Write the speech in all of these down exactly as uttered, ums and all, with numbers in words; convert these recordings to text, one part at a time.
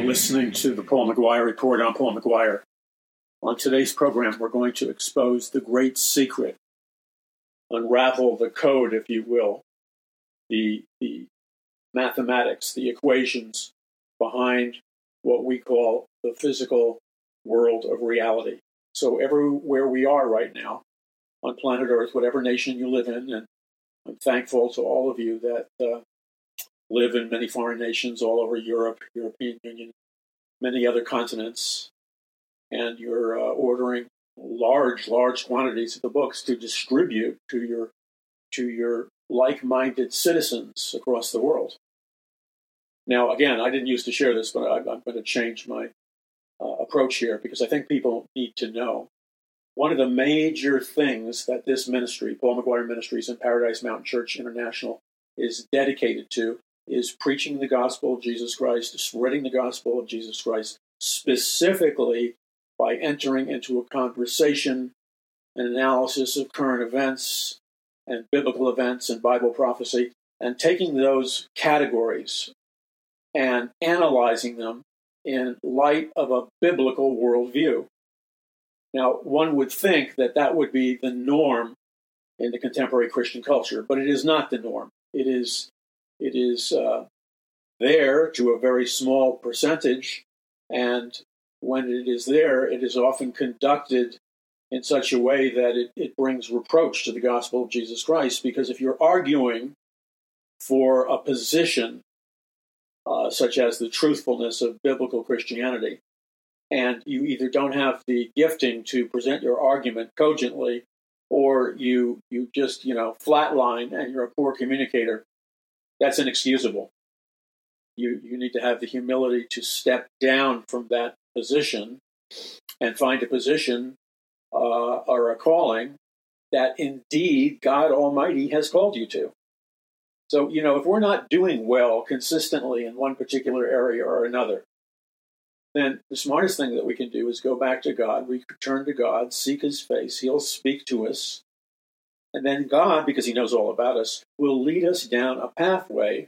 listening to the Paul McGuire Report. I'm Paul McGuire. On today's program, we're going to expose the great secret, unravel the code, if you will, the, the mathematics, the equations behind what we call the physical world of reality. So everywhere we are right now on planet Earth, whatever nation you live in, and I'm thankful to all of you that uh, live in many foreign nations all over Europe, European Union, many other continents, and you're uh, ordering large, large quantities of the books to distribute to your to your like-minded citizens across the world. Now, again, I didn't used to share this, but I, I'm going to change my uh, approach here because I think people need to know. One of the major things that this ministry, Paul McGuire Ministries and Paradise Mountain Church International, is dedicated to is preaching the gospel of Jesus Christ, spreading the gospel of Jesus Christ, specifically by entering into a conversation, an analysis of current events and biblical events and Bible prophecy, and taking those categories and analyzing them in light of a biblical worldview. Now, one would think that that would be the norm in the contemporary Christian culture, but it is not the norm. It is It is uh, there to a very small percentage, and when it is there, it is often conducted in such a way that it, it brings reproach to the gospel of Jesus Christ, because if you're arguing for a position uh, such as the truthfulness of biblical Christianity, and you either don't have the gifting to present your argument cogently, or you you just, you know, flatline and you're a poor communicator, that's inexcusable. You you need to have the humility to step down from that position and find a position uh, or a calling that indeed God Almighty has called you to. So, you know, if we're not doing well consistently in one particular area or another, then the smartest thing that we can do is go back to God, return to God, seek His face. He'll speak to us. And then God, because He knows all about us, will lead us down a pathway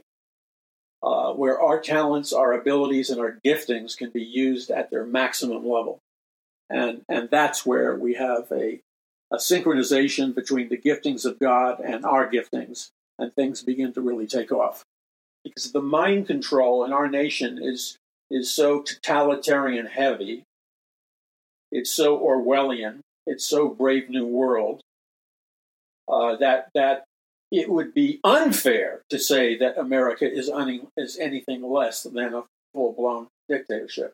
uh, where our talents, our abilities, and our giftings can be used at their maximum level. And and that's where we have a, a synchronization between the giftings of God and our giftings, and things begin to really take off. Because the mind control in our nation is, is so totalitarian heavy, it's so Orwellian, it's so Brave New World, Uh, that that it would be unfair to say that America is, un- is anything less than a full-blown dictatorship.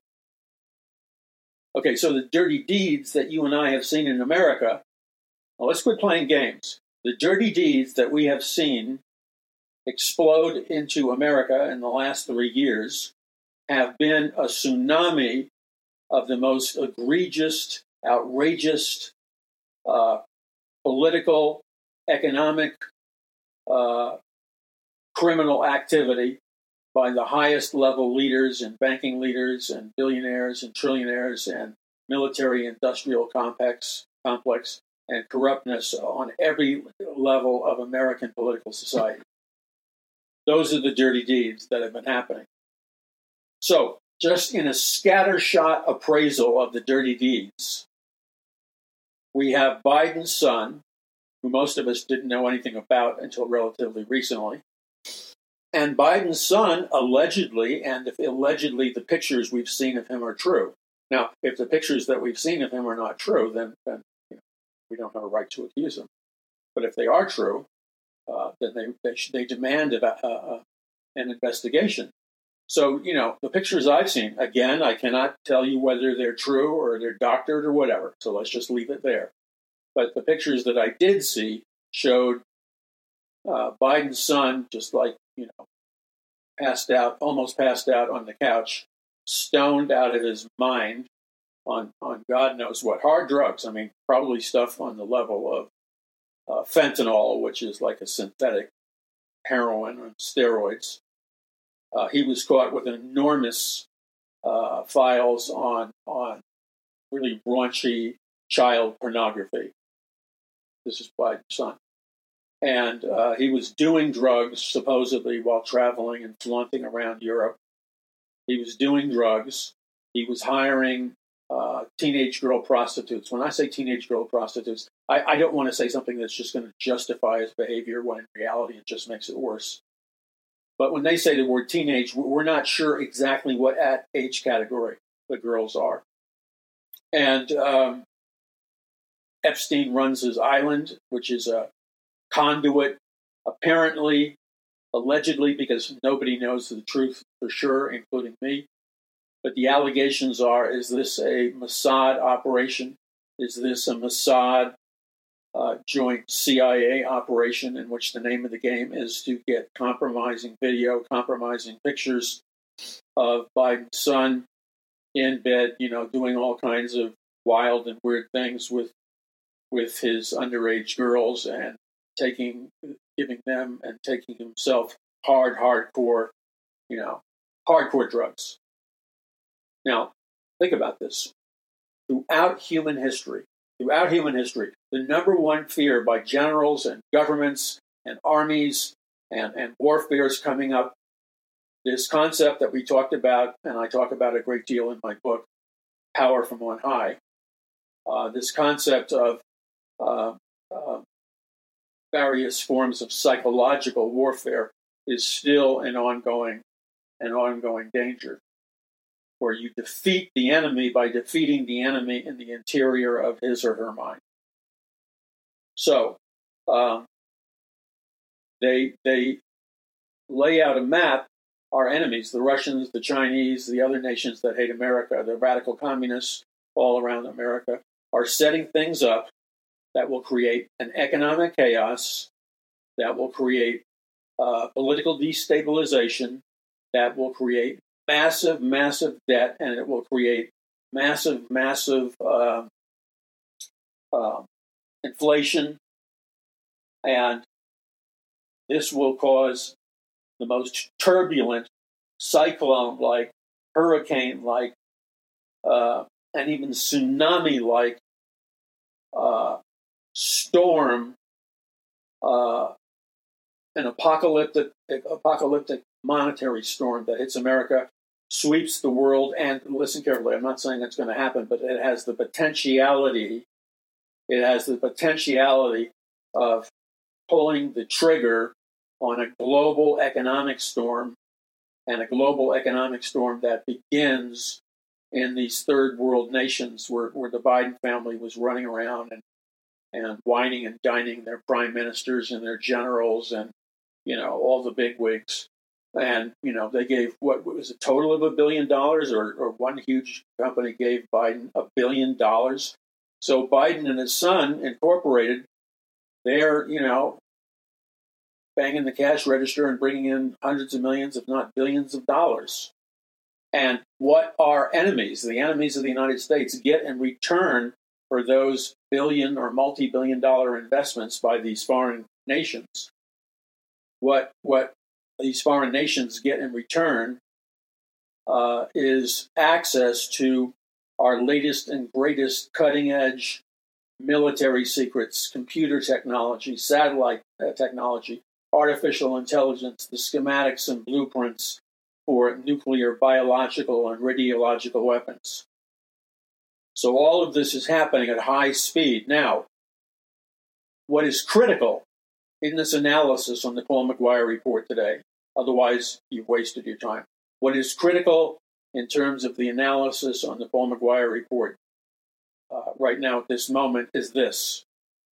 Okay, so the dirty deeds that you and I have seen in America, well, let's quit playing games. The dirty deeds that we have seen explode into America in the last three years have been a tsunami of the most egregious, outrageous, uh, political, economic, uh, criminal activity by the highest level leaders and banking leaders and billionaires and trillionaires and military industrial complex, complex and corruptness on every level of American political society. Those are the dirty deeds that have been happening. So, just in a scattershot appraisal of the dirty deeds, we have Biden's son, who most of us didn't know anything about until relatively recently. And Biden's son, allegedly, and if allegedly the pictures we've seen of him are true. Now, if the pictures that we've seen of him are not true, then, then you know, we don't have a right to accuse him. But if they are true, uh, then they they, they demand about, uh, uh, an investigation. So, you know, the pictures I've seen, again, I cannot tell you whether they're true or they're doctored or whatever. So let's just leave it there. But the pictures that I did see showed uh, Biden's son just like, you know, passed out, almost passed out on the couch, stoned out of his mind on, on God knows what, hard drugs. I mean, probably stuff on the level of uh, fentanyl, which is like a synthetic heroin or steroids. Uh, he was caught with enormous uh, files on on really raunchy child pornography. This is Biden's son. And uh, he was doing drugs, supposedly, while traveling and flaunting around Europe. He was doing drugs. He was hiring uh, teenage girl prostitutes. When I say teenage girl prostitutes, I, I don't want to say something that's just going to justify his behavior when in reality it just makes it worse. But when they say the word teenage, we're not sure exactly what at age category the girls are. And um, Epstein runs his island, which is a conduit, apparently, allegedly, because nobody knows the truth for sure, including me. But the allegations are, is this a Mossad operation? Is this a Mossad uh, joint C I A operation in which the name of the game is to get compromising video, compromising pictures of Biden's son in bed, you know, doing all kinds of wild and weird things with with his underage girls and taking, giving them and taking himself hard, hardcore, you know, hardcore drugs. Now, think about this. Throughout human history, throughout human history, the number one fear by generals and governments and armies and, and warfares coming up, this concept that we talked about, and I talk about a great deal in my book, Power from On High, uh, this concept of uh, uh, various forms of psychological warfare is still an ongoing, an ongoing danger, where you defeat the enemy by defeating the enemy in the interior of his or her mind. So um, they they lay out a map. Our enemies, the Russians, the Chinese, the other nations that hate America, the radical communists all around America, are setting things up that will create an economic chaos, that will create uh, political destabilization, that will create massive, massive debt, and it will create massive, massive uh, uh, inflation. And this will cause the most turbulent, cyclone-like, hurricane-like, uh, and even tsunami-like uh, storm, uh, an apocalyptic, apocalyptic monetary storm that hits America, sweeps the world, and listen carefully, I'm not saying that's going to happen, but it has the potentiality, it has the potentiality of pulling the trigger on a global economic storm, and a global economic storm that begins in these third world nations where, where the Biden family was running around and, and whining and dining their prime ministers and their generals and, you know, all the bigwigs. And, you know, they gave, what was a total of a billion dollars, or, or one huge company gave Biden a billion dollars. So Biden and his son, Incorporated, they're, you know, banging the cash register and bringing in hundreds of millions, if not billions of dollars. And what our enemies, the enemies of the United States, get in return for those billion or multi-billion dollar investments by these foreign nations, what what these foreign nations get in return uh, is access to our latest and greatest cutting-edge military secrets, computer technology, satellite uh, technology, artificial intelligence, the schematics and blueprints for nuclear, biological, and radiological weapons. So all of this is happening at high speed. Now, what is critical in this analysis on the Paul McGuire report today, otherwise you've wasted your time, what is critical in terms of the analysis on the Paul McGuire report uh, right now at this moment is this.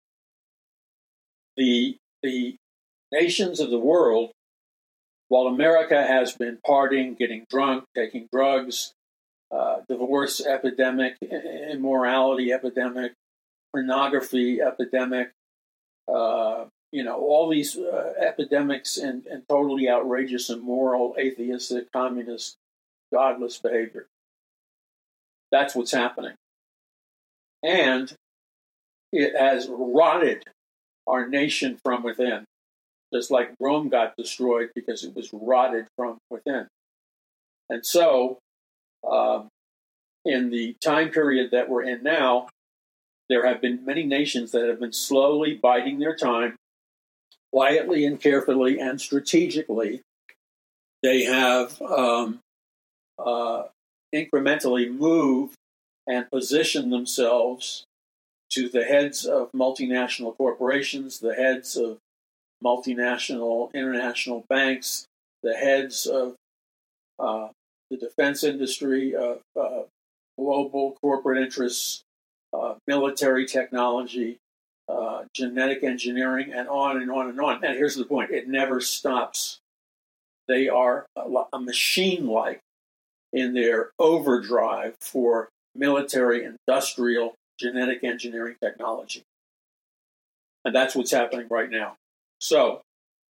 The, the nations of the world, while America has been partying, getting drunk, taking drugs, uh, divorce epidemic, immorality epidemic, pornography epidemic, uh, you know, all these uh, epidemics and, and totally outrageous, immoral, atheistic, communist, godless behavior. That's what's happening. And it has rotted our nation from within, just like Rome got destroyed because it was rotted from within. And so, uh, in the time period that we're in now, there have been many nations that have been slowly biding their time, quietly and carefully and strategically. They have um, uh, incrementally move and position themselves to the heads of multinational corporations, the heads of multinational international banks, the heads of uh, the defense industry, of uh, global corporate interests, uh, military technology, uh, genetic engineering, and on and on and on. And here's the point: it never stops. They are a, a machine-like in their overdrive for military, industrial, genetic engineering technology. And that's what's happening right now. So,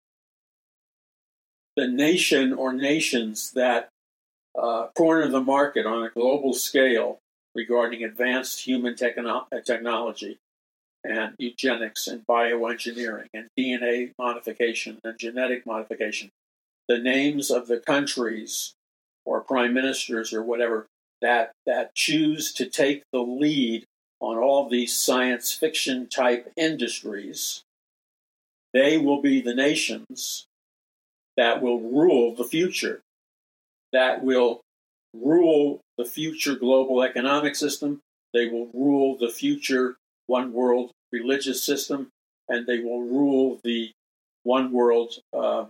the nation or nations that uh, corner the market on a global scale regarding advanced human techno- technology and eugenics and bioengineering and D N A modification and genetic modification, the names of the countries or prime ministers or whatever that, that choose to take the lead on all these science fiction type industries, they will be the nations that will rule the future, that will rule the future global economic system, they will rule the future one world religious system, and they will rule the one world, uh,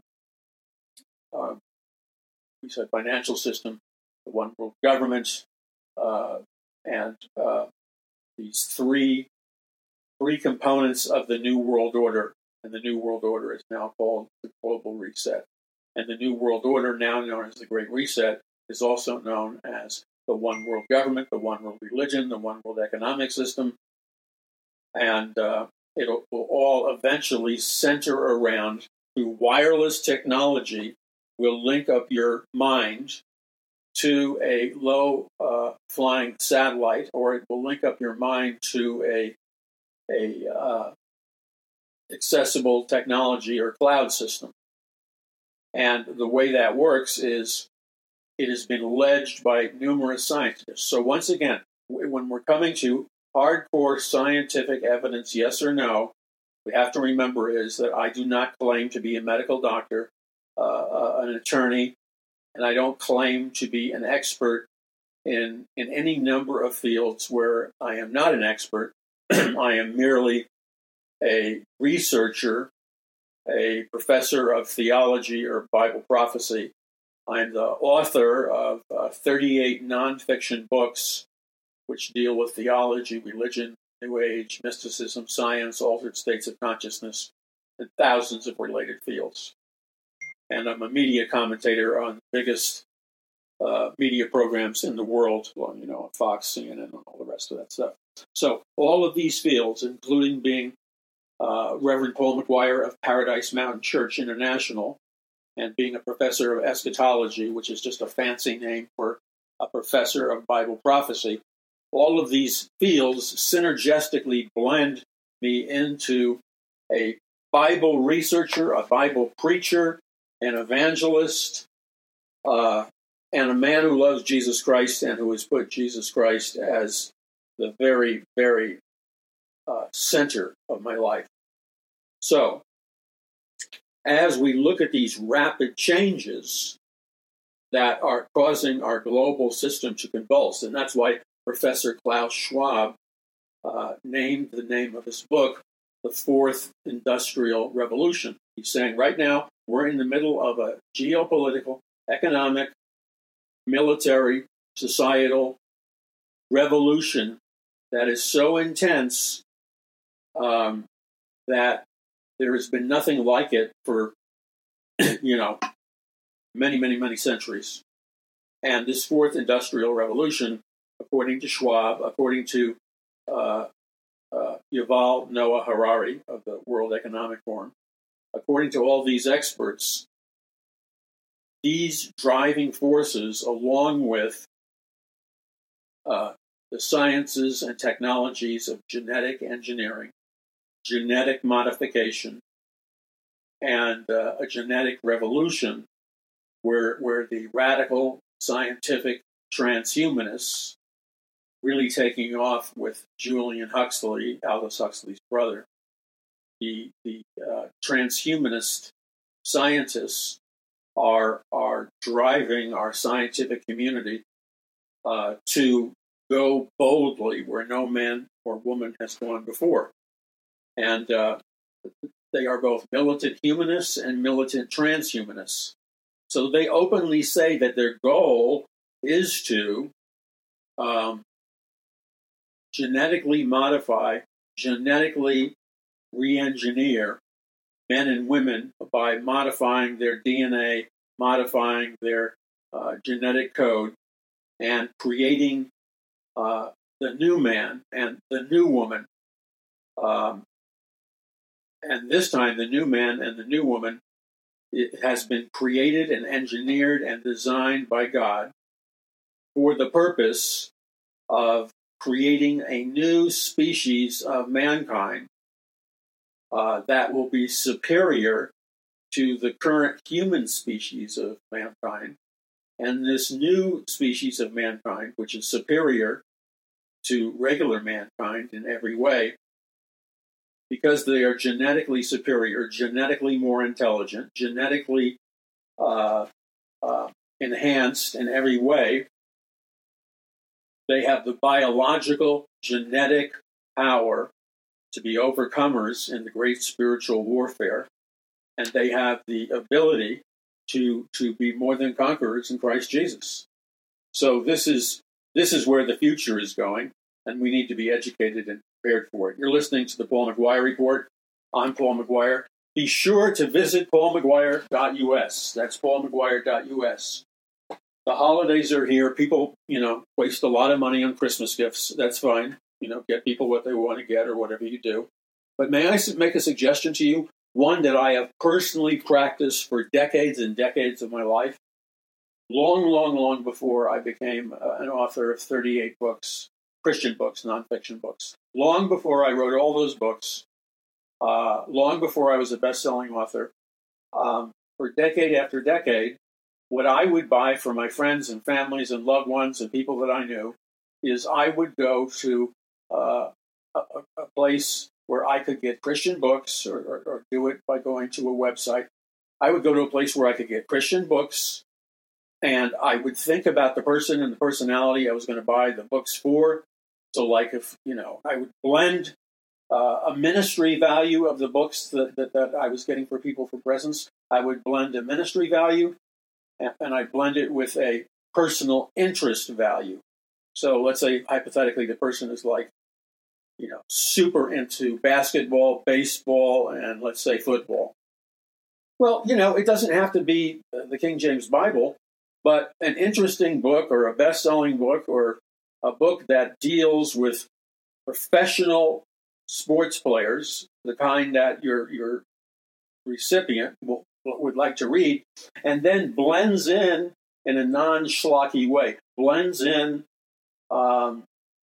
uh, we said financial system, the one world government, uh, and uh, these three three components of the New World Order. And the New World Order is now called the Global Reset. And the New World Order, now known as the Great Reset, is also known as the One World Government, the One World Religion, the One World Economic System. And uh, it will all eventually center around, through wireless technology, will link up your mind to a low-flying uh, satellite, or it will link up your mind to a, a uh, accessible technology or cloud system. And the way that works is it has been alleged by numerous scientists. So once again, when we're coming to hardcore scientific evidence, yes or no, we have to remember is that I do not claim to be a medical doctor, uh, uh, an attorney, and I don't claim to be an expert in, in any number of fields where I am not an expert. I am merely a researcher, a professor of theology or Bible prophecy. I'm the author of uh, thirty-eight nonfiction books which deal with theology, religion, New Age, mysticism, science, altered states of consciousness, and thousands of related fields. And I'm a media commentator on the biggest uh, media programs in the world, well, you know, Fox, C N N, and all the rest of that stuff. So all of these fields, including being uh, Reverend Paul McGuire of Paradise Mountain Church International, and being a professor of eschatology, which is just a fancy name for a professor of Bible prophecy, all of these fields synergistically blend me into a Bible researcher, a Bible preacher, an evangelist, uh, and a man who loves Jesus Christ and who has put Jesus Christ as the very, very uh, center of my life. So, as we look at these rapid changes that are causing our global system to convulse, and that's why Professor Klaus Schwab uh, named the name of his book The Fourth Industrial Revolution. He's saying right now we're in the middle of a geopolitical, economic, military, societal revolution that is so intense um, that there has been nothing like it for, you know, many, many, many centuries. And this fourth industrial revolution, according to Schwab, according to uh, uh, Yuval Noah Harari of the World Economic Forum, according to all these experts, these driving forces, along with uh, the sciences and technologies of genetic engineering, genetic modification, and uh, a genetic revolution, where where the radical scientific transhumanists, really taking off with Julian Huxley, Aldous Huxley's brother, the the uh, transhumanist scientists are are driving our scientific community uh, to go boldly where no man or woman has gone before. And uh, they are both militant humanists and militant transhumanists. So they openly say that their goal is to um, genetically modify, genetically re-engineer men and women by modifying their D N A, modifying their uh, genetic code, and creating uh, the new man and the new woman. Um, and this time, the new man and the new woman, it has been created and engineered and designed by God for the purpose of creating a new species of mankind uh, that will be superior to the current human species of mankind. And this new species of mankind, which is superior to regular mankind in every way, because they are genetically superior, genetically more intelligent, genetically uh, uh, enhanced in every way, they have the biological, genetic power to be overcomers in the great spiritual warfare, and they have the ability to to be more than conquerors in Christ Jesus. So this is this is where the future is going, and we need to be educated and prepared for it. You're listening to the Paul McGuire Report. I'm Paul McGuire. Be sure to visit paul mcguire dot u s. That's paul mcguire dot u s. The holidays are here. People, you know, waste a lot of money on Christmas gifts. That's fine. You know, get people what they want to get or whatever you do. But may I make a suggestion to you? One that I have personally practiced for decades and decades of my life. Long, long, long before I became uh, an author of thirty-eight books, Christian books, nonfiction books. Long before I wrote all those books. Uh, long before I was a best-selling author. Um, for decade after decade, what I would buy for my friends and families and loved ones and people that I knew is I would go to uh, a, a place where I could get Christian books or, or, or do it by going to a website. I would go to a place where I could get Christian books, and I would think about the person and the personality I was going to buy the books for. So like if, you know, I would blend uh, a ministry value of the books that, that, that I was getting for people for presents. I would blend a ministry value, and, and I blend it with a personal interest value. So let's say, hypothetically, the person is like, you know, super into basketball, baseball, and let's say football. Well, you know, it doesn't have to be the King James Bible, but an interesting book or a best-selling book or a book that deals with professional sports players, the kind that your your recipient will, would like to read, and then blends in in a non-schlocky way, blends in um,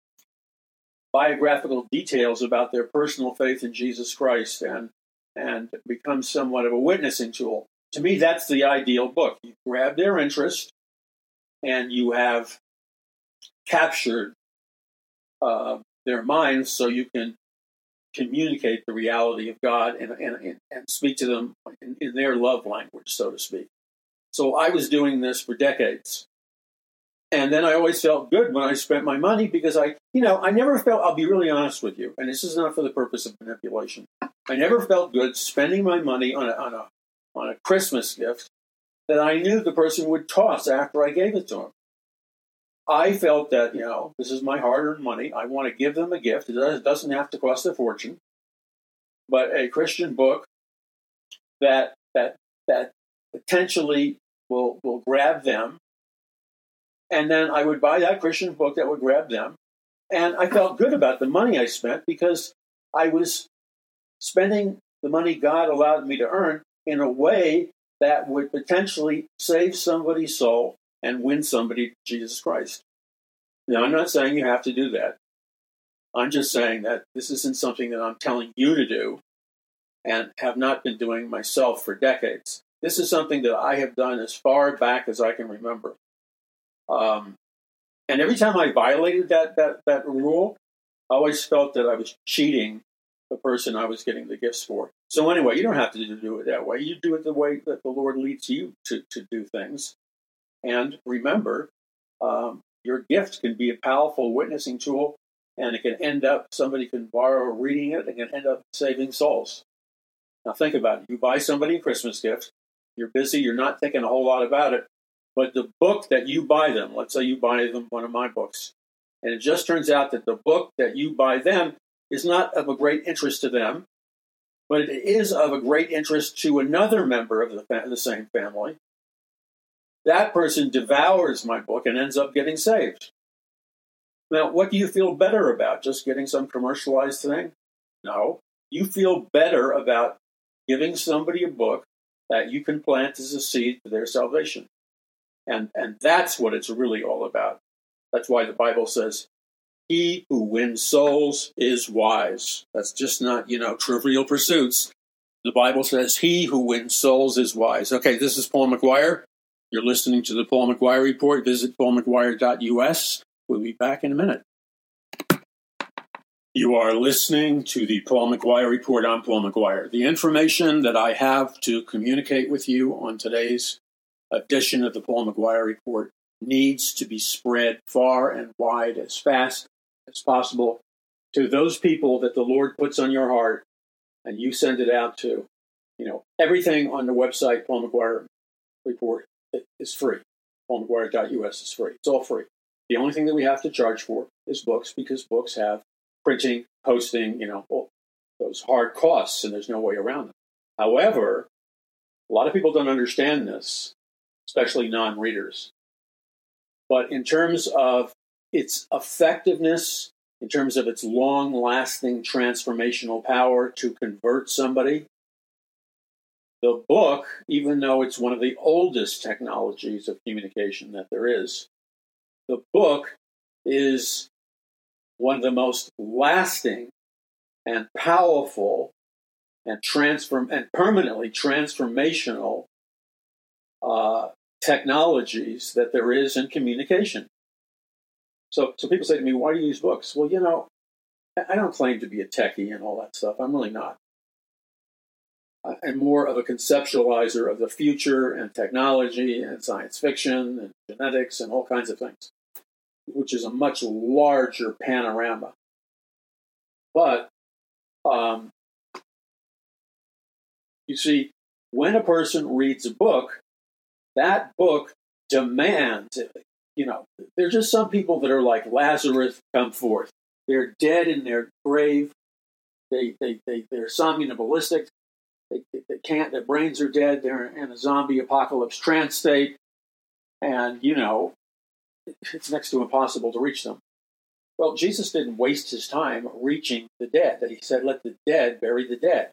biographical details about their personal faith in Jesus Christ and and becomes somewhat of a witnessing tool. To me, that's the ideal book. You grab their interest and you have captured uh, their minds so you can communicate the reality of God and, and, and speak to them in, in their love language, so to speak. So I was doing this for decades. And then I always felt good when I spent my money because I, you know, I never felt, I'll be really honest with you, and this is not for the purpose of manipulation. I never felt good spending my money on a, on a, on a Christmas gift that I knew the person would toss after I gave it to him. I felt that, you know, this is my hard-earned money. I want to give them a gift. It doesn't have to cost a fortune. But a Christian book that that that potentially will will grab them. And then I would buy that Christian book that would grab them. And I felt good about the money I spent because I was spending the money God allowed me to earn in a way that would potentially save somebody's soul and win somebody to Jesus Christ. Now, I'm not saying you have to do that. I'm just saying that this isn't something that I'm telling you to do and have not been doing myself for decades. This is something that I have done as far back as I can remember. Um, and every time I violated that, that, that rule, I always felt that I was cheating the person I was getting the gifts for. So anyway, you don't have to do it that way. You do it the way that the Lord leads you to, to do things. And remember, um, your gift can be a powerful witnessing tool, and it can end up, somebody can borrow reading it and can end up saving souls. Now think about it. You buy somebody a Christmas gift. You're busy. You're not thinking a whole lot about it. But the book that you buy them, let's say you buy them one of my books, and it just turns out that the book that you buy them is not of a great interest to them, but it is of a great interest to another member of the, fa- the same family. That person devours my book and ends up getting saved. Now, what do you feel better about? Just getting some commercialized thing? No. You feel better about giving somebody a book that you can plant as a seed to their salvation. And, and that's what it's really all about. That's why the Bible says, he who wins souls is wise. That's just not, you know, trivial pursuits. The Bible says, he who wins souls is wise. Okay, this is Paul McGuire. You're listening to the Paul McGuire Report. Visit paul mcguire dot u s. We'll be back in a minute. You are listening to the Paul McGuire Report. I'm Paul McGuire. The information that I have to communicate with you on today's edition of the Paul McGuire Report needs to be spread far and wide as fast as possible to those people that the Lord puts on your heart, and you send it out to. You know, everything on the website, Paul McGuire Report, is free. paul mcguire dot u s is free. It's all free. The only thing that we have to charge for is books, because books have printing, posting, you know, all those hard costs, and there's no way around them. However, a lot of people don't understand this, especially non-readers. But in terms of its effectiveness, in terms of its long-lasting transformational power to convert somebody, the book, even though it's one of the oldest technologies of communication that there is, the book is one of the most lasting and powerful and transform and permanently transformational uh, technologies that there is in communication. So, so people say to me, why do you use books? Well, you know, I don't claim to be a techie and all that stuff. I'm really not. I'm more of a conceptualizer of the future and technology and science fiction and genetics and all kinds of things, which is a much larger panorama. But, um, you see, when a person reads a book, that book demands, you know, there's just some people that are like Lazarus come forth. They're dead in their grave. They, they, they, they're somnambulistic. They, they can't, their brains are dead. They're in a zombie apocalypse trance state. And, you know, it's next to impossible to reach them. Well, Jesus didn't waste his time reaching the dead. That he said, let the dead bury the dead.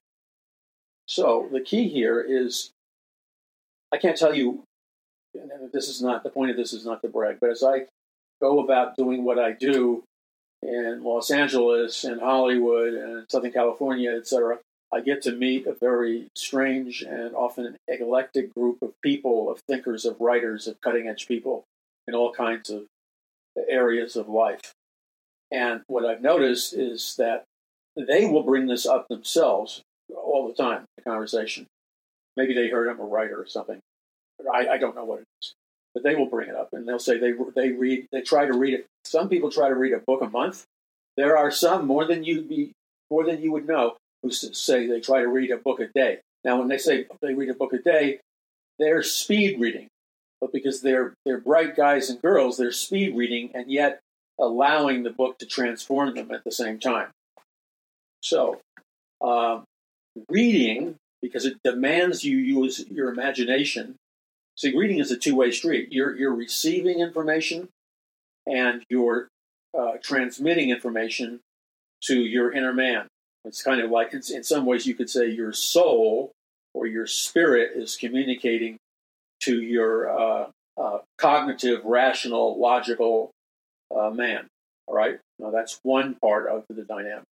So the key here is, I can't tell you, and this is not, the point of this is not to brag, but as I go about doing what I do in Los Angeles and Hollywood and Southern California, et cetera, I get to meet a very strange and often eclectic group of people, of thinkers, of writers, of cutting-edge people in all kinds of areas of life. And what I've noticed is that they will bring this up themselves all the time in the conversation. Maybe they heard I'm a writer or something. I, I don't know what it is. But they will bring it up, and they'll say they they read, they try to read it. Some people try to read a book a month. There are some, more than you be, more than you would know, who say they try to read a book a day. Now, when they say they read a book a day, they're speed reading. But because they're they're bright guys and girls, they're speed reading and yet allowing the book to transform them at the same time. So, um, reading, because it demands you use your imagination. See, reading is a two-way street. You're you're receiving information, and you're uh, transmitting information to your inner man. It's kind of like, it's, in some ways, you could say your soul or your spirit is communicating to your uh, uh, cognitive, rational, logical uh, man. All right? Now, that's one part of the dynamic.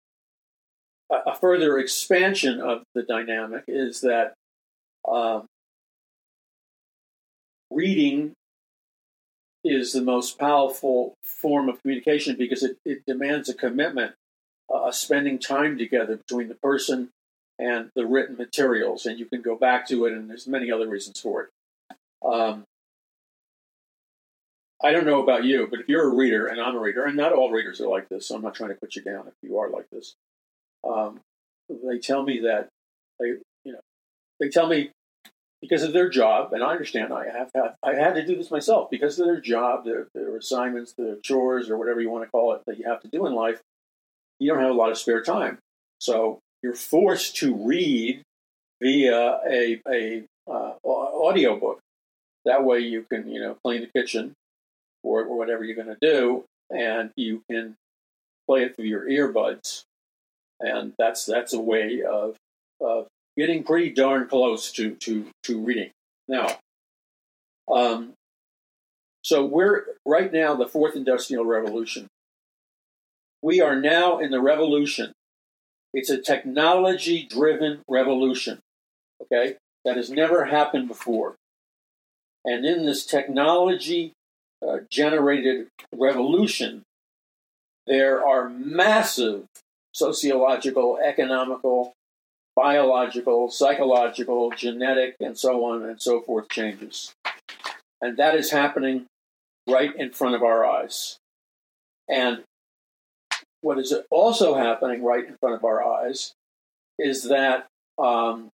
A, a further expansion of the dynamic is that um, reading is the most powerful form of communication because it, it demands a commitment uh, spending time together between the person and the written materials, and you can go back to it, and there's many other reasons for it. Um, I don't know about you, but if you're a reader, and I'm a reader, and not all readers are like this, so I'm not trying to put you down if you are like this. Um, they tell me that they, you know, they tell me because of their job, and I understand I have had, I had to do this myself because of their job, their, their assignments, their chores, or whatever you want to call it that you have to do in life. You don't have a lot of spare time, so you're forced to read via a a uh, audio book. That way, you can you know clean the kitchen or, or whatever you're going to do, and you can play it through your earbuds, and that's that's a way of of getting pretty darn close to to to reading. Now, um, so we're right now the fourth industrial revolution. We are now in the revolution. It's a technology-driven revolution. Okay, that has never happened before, and in this technology Uh, generated revolution, there are massive sociological, economical, biological, psychological, genetic, and so on and so forth changes. And that is happening right in front of our eyes. And what is also happening right in front of our eyes is that um,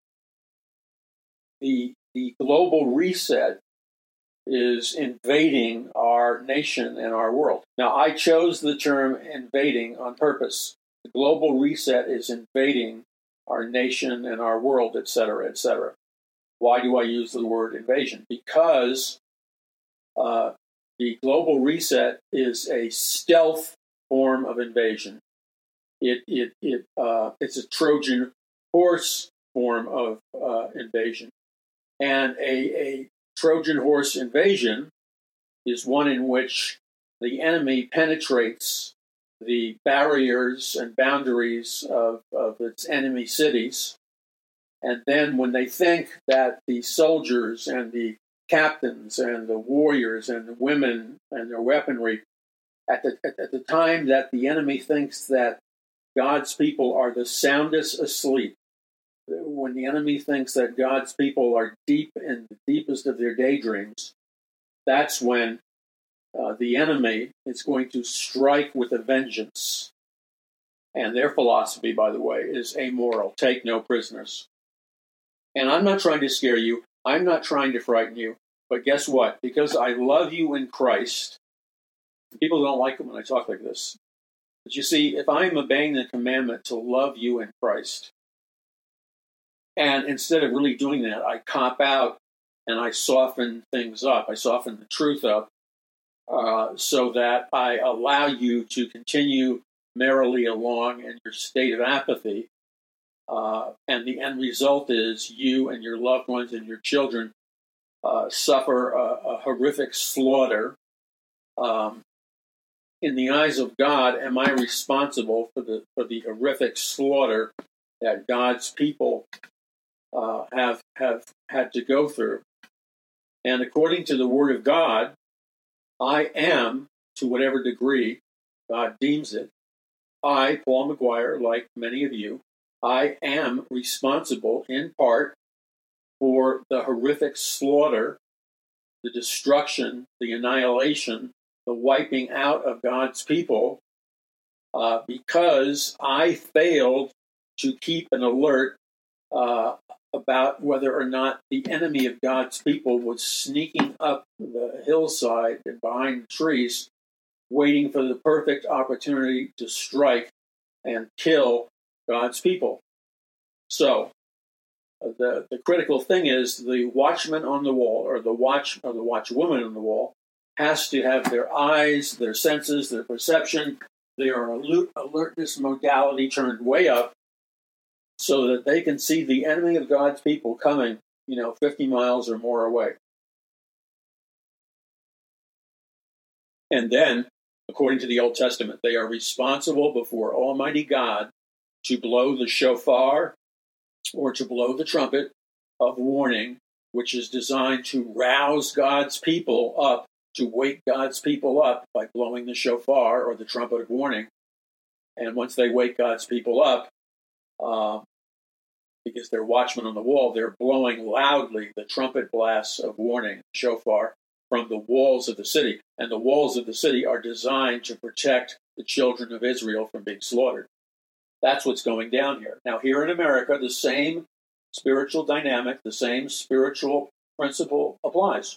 the, the global reset is invading our nation and our world. Now, I chose the term invading on purpose. The global reset is invading our nation and our world, et cetera, et cetera. Why do I use the word invasion? Because uh, the global reset is a stealth form of invasion. It it it uh, it's a Trojan horse form of uh, invasion, and a a Trojan horse invasion is one in which the enemy penetrates the barriers and boundaries of, of its enemy cities. And then when they think that the soldiers and the captains and the warriors and the women and their weaponry, at the, at, at the time that the enemy thinks that God's people are the soundest asleep, when the enemy thinks that God's people are deep in the deepest of their daydreams, that's when uh, the enemy is going to strike with a vengeance. And their philosophy, by the way, is amoral. Take no prisoners. And I'm not trying to scare you. I'm not trying to frighten you. But guess what? Because I love you in Christ, people don't like it when I talk like this. But you see, if I'm obeying the commandment to love you in Christ, and instead of really doing that, I cop out and I soften things up. I soften the truth up uh, so that I allow you to continue merrily along in your state of apathy. Uh, and the end result is you and your loved ones and your children uh, suffer a, a horrific slaughter. Um, in the eyes of God, am I responsible for the for the horrific slaughter that God's people Uh, have have had to go through? And according to the Word of God, I am, to whatever degree God deems it, I, Paul McGuire, like many of you, I am responsible in part for the horrific slaughter, the destruction, the annihilation, the wiping out of God's people, uh, because I failed to keep an alert uh, about whether or not the enemy of God's people was sneaking up the hillside and behind the trees, waiting for the perfect opportunity to strike and kill God's people. So, uh, the, the critical thing is the watchman on the wall, or the watch or the watchwoman on the wall, has to have their eyes, their senses, their perception, their alert, alertness modality turned way up, so that they can see the enemy of God's people coming, you know, fifty miles or more away. And then, according to the Old Testament, they are responsible before Almighty God to blow the shofar or to blow the trumpet of warning, which is designed to rouse God's people up, to wake God's people up by blowing the shofar or the trumpet of warning. And once they wake God's people up, uh, because they're watchmen on the wall, they're blowing loudly the trumpet blasts of warning, shofar, from the walls of the city. And the walls of the city are designed to protect the children of Israel from being slaughtered. That's what's going down here. Now, here in America, the same spiritual dynamic, the same spiritual principle applies,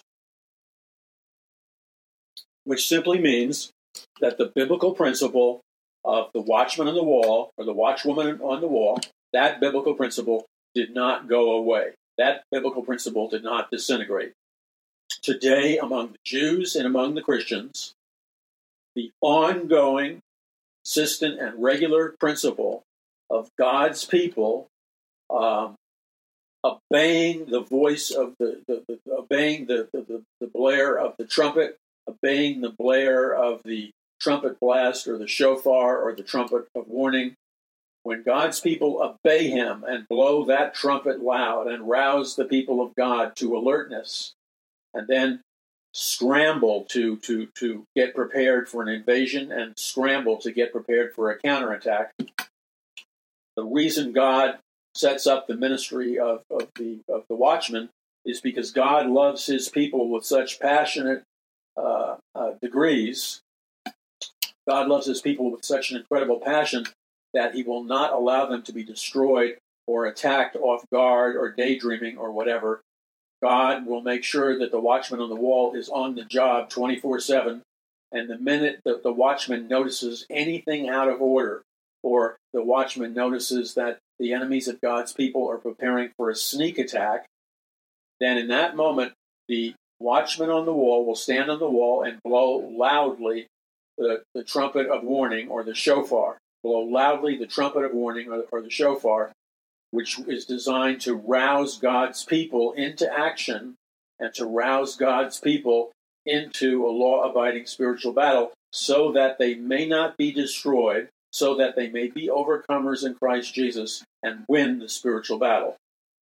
which simply means that the biblical principle of the watchman on the wall, or the watchwoman on the wall, that biblical principle did not go away. That biblical principle did not disintegrate. Today, among the Jews and among the Christians, the ongoing, consistent, and regular principle of God's people um, obeying the voice of the, the, the obeying the, the, the blare of the trumpet, obeying the blare of the trumpet blast or the shofar or the trumpet of warning. When God's people obey him and blow that trumpet loud and rouse the people of God to alertness, and then scramble to, to, to get prepared for an invasion and scramble to get prepared for a counterattack. The reason God sets up the ministry of, of the of the watchman is because God loves his people with such passionate uh, uh, degrees. God loves his people with such an incredible passion that he will not allow them to be destroyed or attacked off guard or daydreaming or whatever. God will make sure that the watchman on the wall is on the job twenty-four seven, and the minute that the watchman notices anything out of order, or the watchman notices that the enemies of God's people are preparing for a sneak attack, then in that moment, the watchman on the wall will stand on the wall and blow loudly the, the trumpet of warning, or the shofar. Blow loudly the trumpet of warning, or, or the shofar, which is designed to rouse God's people into action and to rouse God's people into a law-abiding spiritual battle so that they may not be destroyed, so that they may be overcomers in Christ Jesus and win the spiritual battle.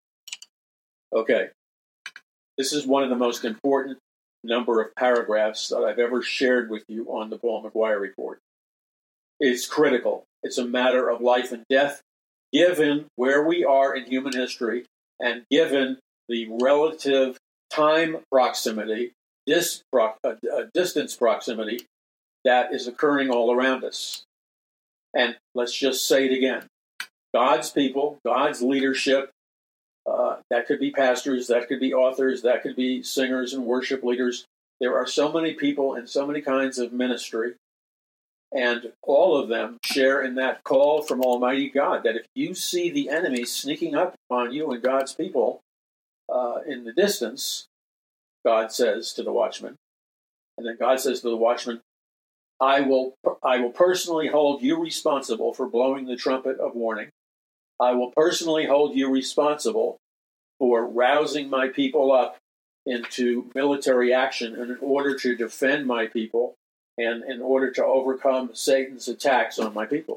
Okay, this is one of the most important number of paragraphs that I've ever shared with you on the Paul McGuire Report. It's critical. It's a matter of life and death, given where we are in human history and given the relative time proximity, dis, pro, uh, uh, distance proximity that is occurring all around us. And let's just say it again. God's people, God's leadership, uh, that could be pastors, that could be authors, that could be singers and worship leaders. There are so many people and so many kinds of ministry. And all of them share in that call from Almighty God that if you see the enemy sneaking up on you and God's people uh, in the distance, God says to the watchman, and then God says to the watchman, I will, I will personally hold you responsible for blowing the trumpet of warning. I will personally hold you responsible for rousing my people up into military action in order to defend my people and in order to overcome Satan's attacks on my people.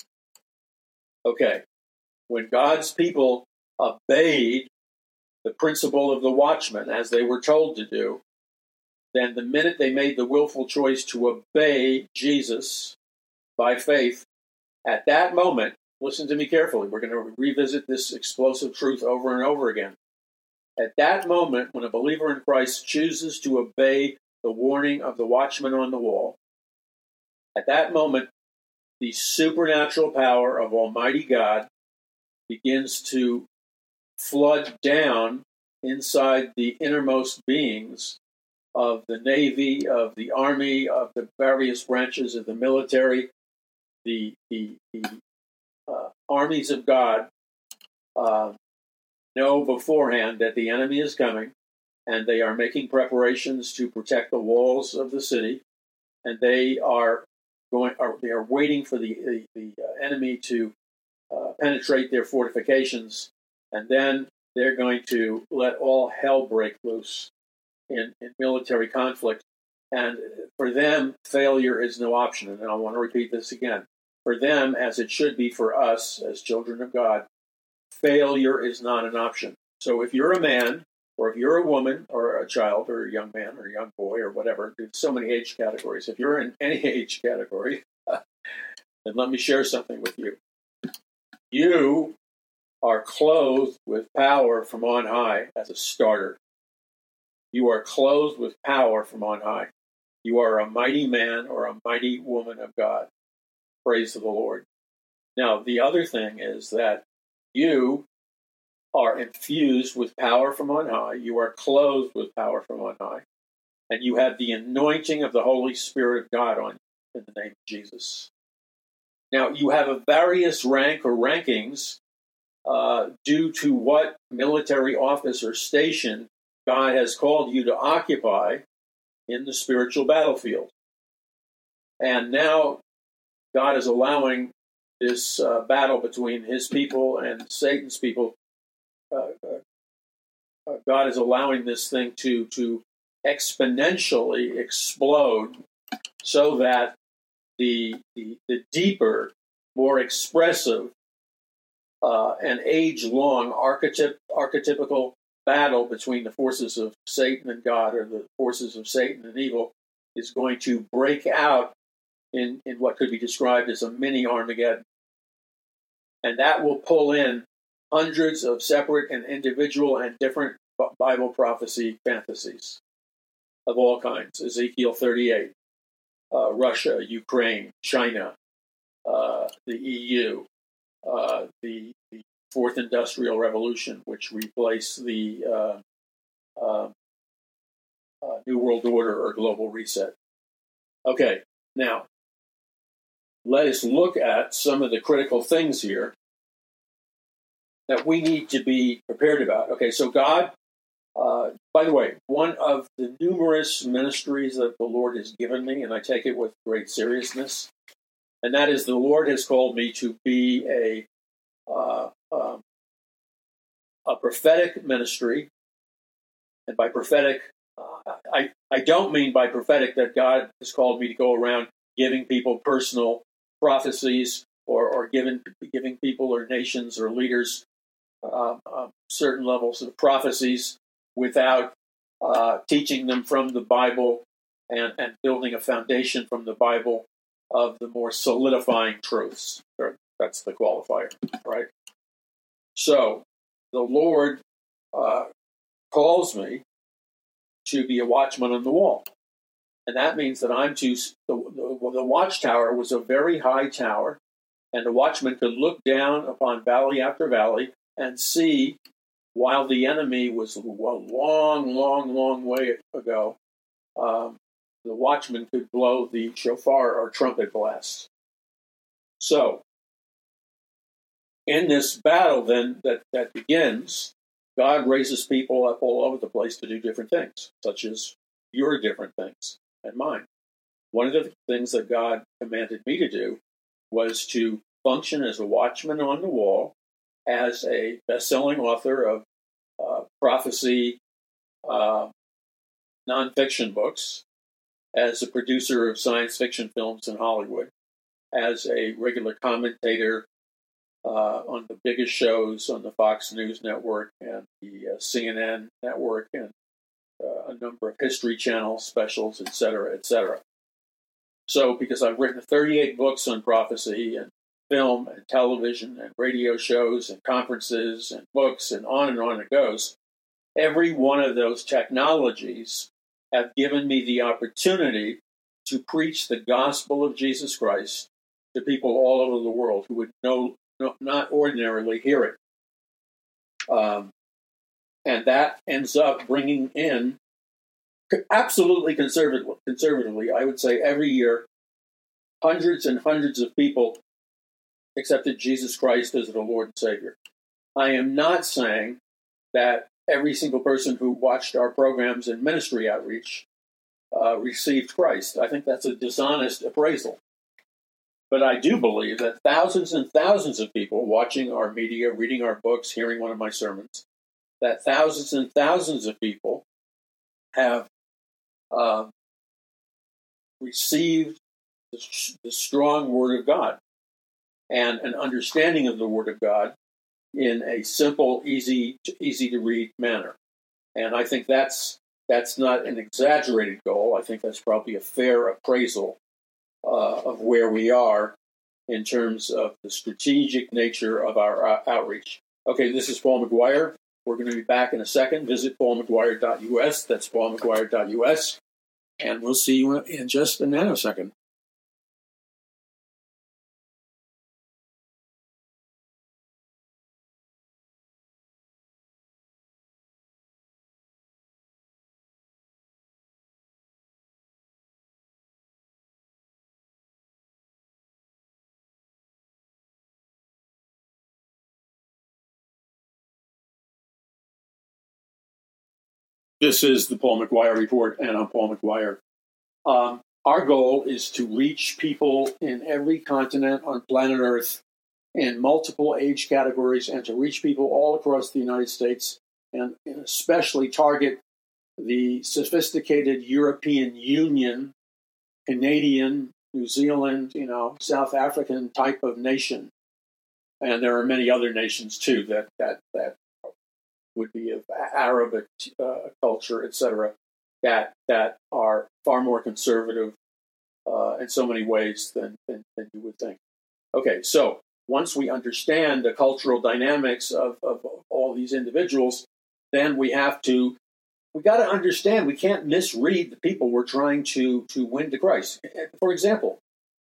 Okay, when God's people obeyed the principle of the watchman as they were told to do, then the minute they made the willful choice to obey Jesus by faith, at that moment, listen to me carefully, we're going to revisit this explosive truth over and over again. At that moment, when a believer in Christ chooses to obey the warning of the watchman on the wall, at that moment, the supernatural power of Almighty God begins to flood down inside the innermost beings of the Navy, of the Army, of the various branches of the military. The, the, the uh, armies of God uh, know beforehand that the enemy is coming, and they are making preparations to protect the walls of the city, and they are going. Are, they are waiting for the the, the uh, enemy to uh, penetrate their fortifications, and then they're going to let all hell break loose in, in military conflict. And for them, failure is no option. And I want to repeat this again. For them, as it should be for us as children of God, failure is not an option. So if you're a man, or if you're a woman, or a child, or a young man, or a young boy, or whatever, there's so many age categories. If you're in any age category, then let me share something with you. You are clothed with power from on high as a starter. You are clothed with power from on high. You are a mighty man or a mighty woman of God. Praise the Lord. Now, the other thing is that you are infused with power from on high. You are clothed with power from on high. And you have the anointing of the Holy Spirit of God on you in the name of Jesus. Now, you have a various rank or rankings uh, due to what military office or station God has called you to occupy in the spiritual battlefield. And now God is allowing this uh, battle between his people and Satan's people. Uh, uh, God is allowing this thing to, to exponentially explode so that the, the, the deeper, more expressive, uh, and age-long archetyp- archetypical battle between the forces of Satan and God, or the forces of Satan and evil, is going to break out in, in what could be described as a mini Armageddon. And that will pull in hundreds of separate and individual and different Bible prophecy fantasies of all kinds. Ezekiel thirty-eight, uh, Russia, Ukraine, China, uh, the E U, uh, the, the Fourth Industrial Revolution, which replaced the uh, uh, uh, New World Order or Global Reset. Okay, now, let us look at some of the critical things here that we need to be prepared about. Okay, so God, uh, by the way, one of the numerous ministries that the Lord has given me, and I take it with great seriousness, and that is the Lord has called me to be a uh, um, a prophetic ministry. And by prophetic, uh, I, I don't mean by prophetic that God has called me to go around giving people personal prophecies or, or giving, giving people or nations or leaders uh, uh, certain levels of prophecies without uh, teaching them from the Bible and, and building a foundation from the Bible of the more solidifying truths. That's the qualifier, right? So the Lord uh, calls me to be a watchman on the wall. And that means that I'm to, the, the, the watchtower was a very high tower, and the watchman could look down upon valley after valley and see, while the enemy was a long, long, long way ago, um, the watchman could blow the shofar or trumpet blast. So, in this battle then that, that begins, God raises people up all over the place to do different things, such as your different things and mine. One of the things that God commanded me to do was to function as a watchman on the wall, as a best-selling author of uh, prophecy uh, nonfiction books, as a producer of science fiction films in Hollywood, as a regular commentator uh, on the biggest shows on the Fox News network and the uh, C N N network, and uh, a number of History Channel specials, et cetera, et cetera. So, because I've written thirty-eight books on prophecy and film and television and radio shows and conferences and books and on and on it goes, every one of those technologies have given me the opportunity to preach the gospel of Jesus Christ to people all over the world who would know, not ordinarily hear it. Um, and that ends up bringing in, absolutely conservatively, conservatively, I would say every year, hundreds and hundreds of people accepted Jesus Christ as their Lord and Savior. I am not saying that every single person who watched our programs in ministry outreach uh, received Christ. I think that's a dishonest appraisal. But I do believe that thousands and thousands of people watching our media, reading our books, hearing one of my sermons, that thousands and thousands of people have uh, received the, the strong Word of God and an understanding of the Word of God in a simple, easy, to, easy to read manner. And I think that's that's not an exaggerated goal. I think that's probably a fair appraisal uh, of where we are in terms of the strategic nature of our uh, outreach. Okay, this is Paul McGuire. We're going to be back in a second. Visit paul mcguire dot u s. That's paul mcguire dot u s. And we'll see you in just a nanosecond. This is the Paul McGuire Report, and I'm Paul McGuire. Um, our goal is to reach people in every continent on planet Earth in multiple age categories, and to reach people all across the United States, and, and especially target the sophisticated European Union, Canadian, New Zealand, you know, South African type of nation. And there are many other nations too that that that would be of Arabic uh, culture, et cetera, that that are far more conservative uh, in so many ways than, than than you would think. Okay, so once we understand the cultural dynamics of, of all these individuals, then we have to, we got to understand, we can't misread the people we're trying to, to win to Christ. For example,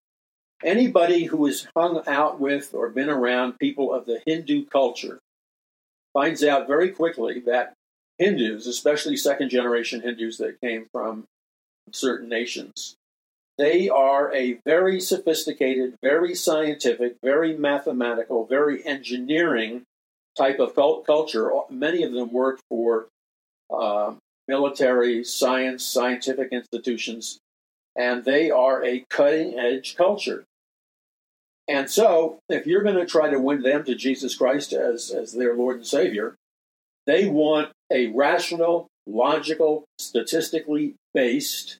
anybody who has hung out with or been around people of the Hindu culture finds out very quickly that Hindus, especially second-generation Hindus that came from certain nations, they are a very sophisticated, very scientific, very mathematical, very engineering type of culture. Many of them work for uh, military, science, scientific institutions, and they are a cutting-edge culture. And so, if you're going to try to win them to Jesus Christ as, as their Lord and Savior, they want a rational, logical, statistically based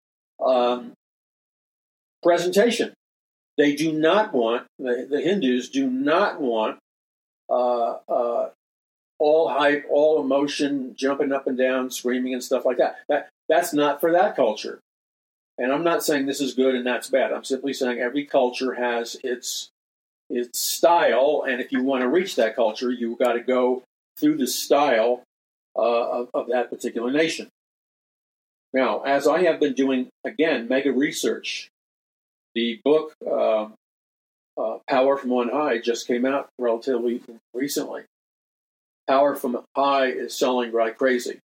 um, presentation. They do not want, the, the Hindus do not want uh, uh, all hype, all emotion, jumping up and down, screaming and stuff like that. That that's not for that culture. And I'm not saying this is good and that's bad. I'm simply saying every culture has its its style, and if you want to reach that culture, you've got to go through the style uh, of, of that particular nation. Now, as I have been doing, again, mega research, the book uh, uh, Power from On High just came out relatively recently. Power from High is selling like crazy.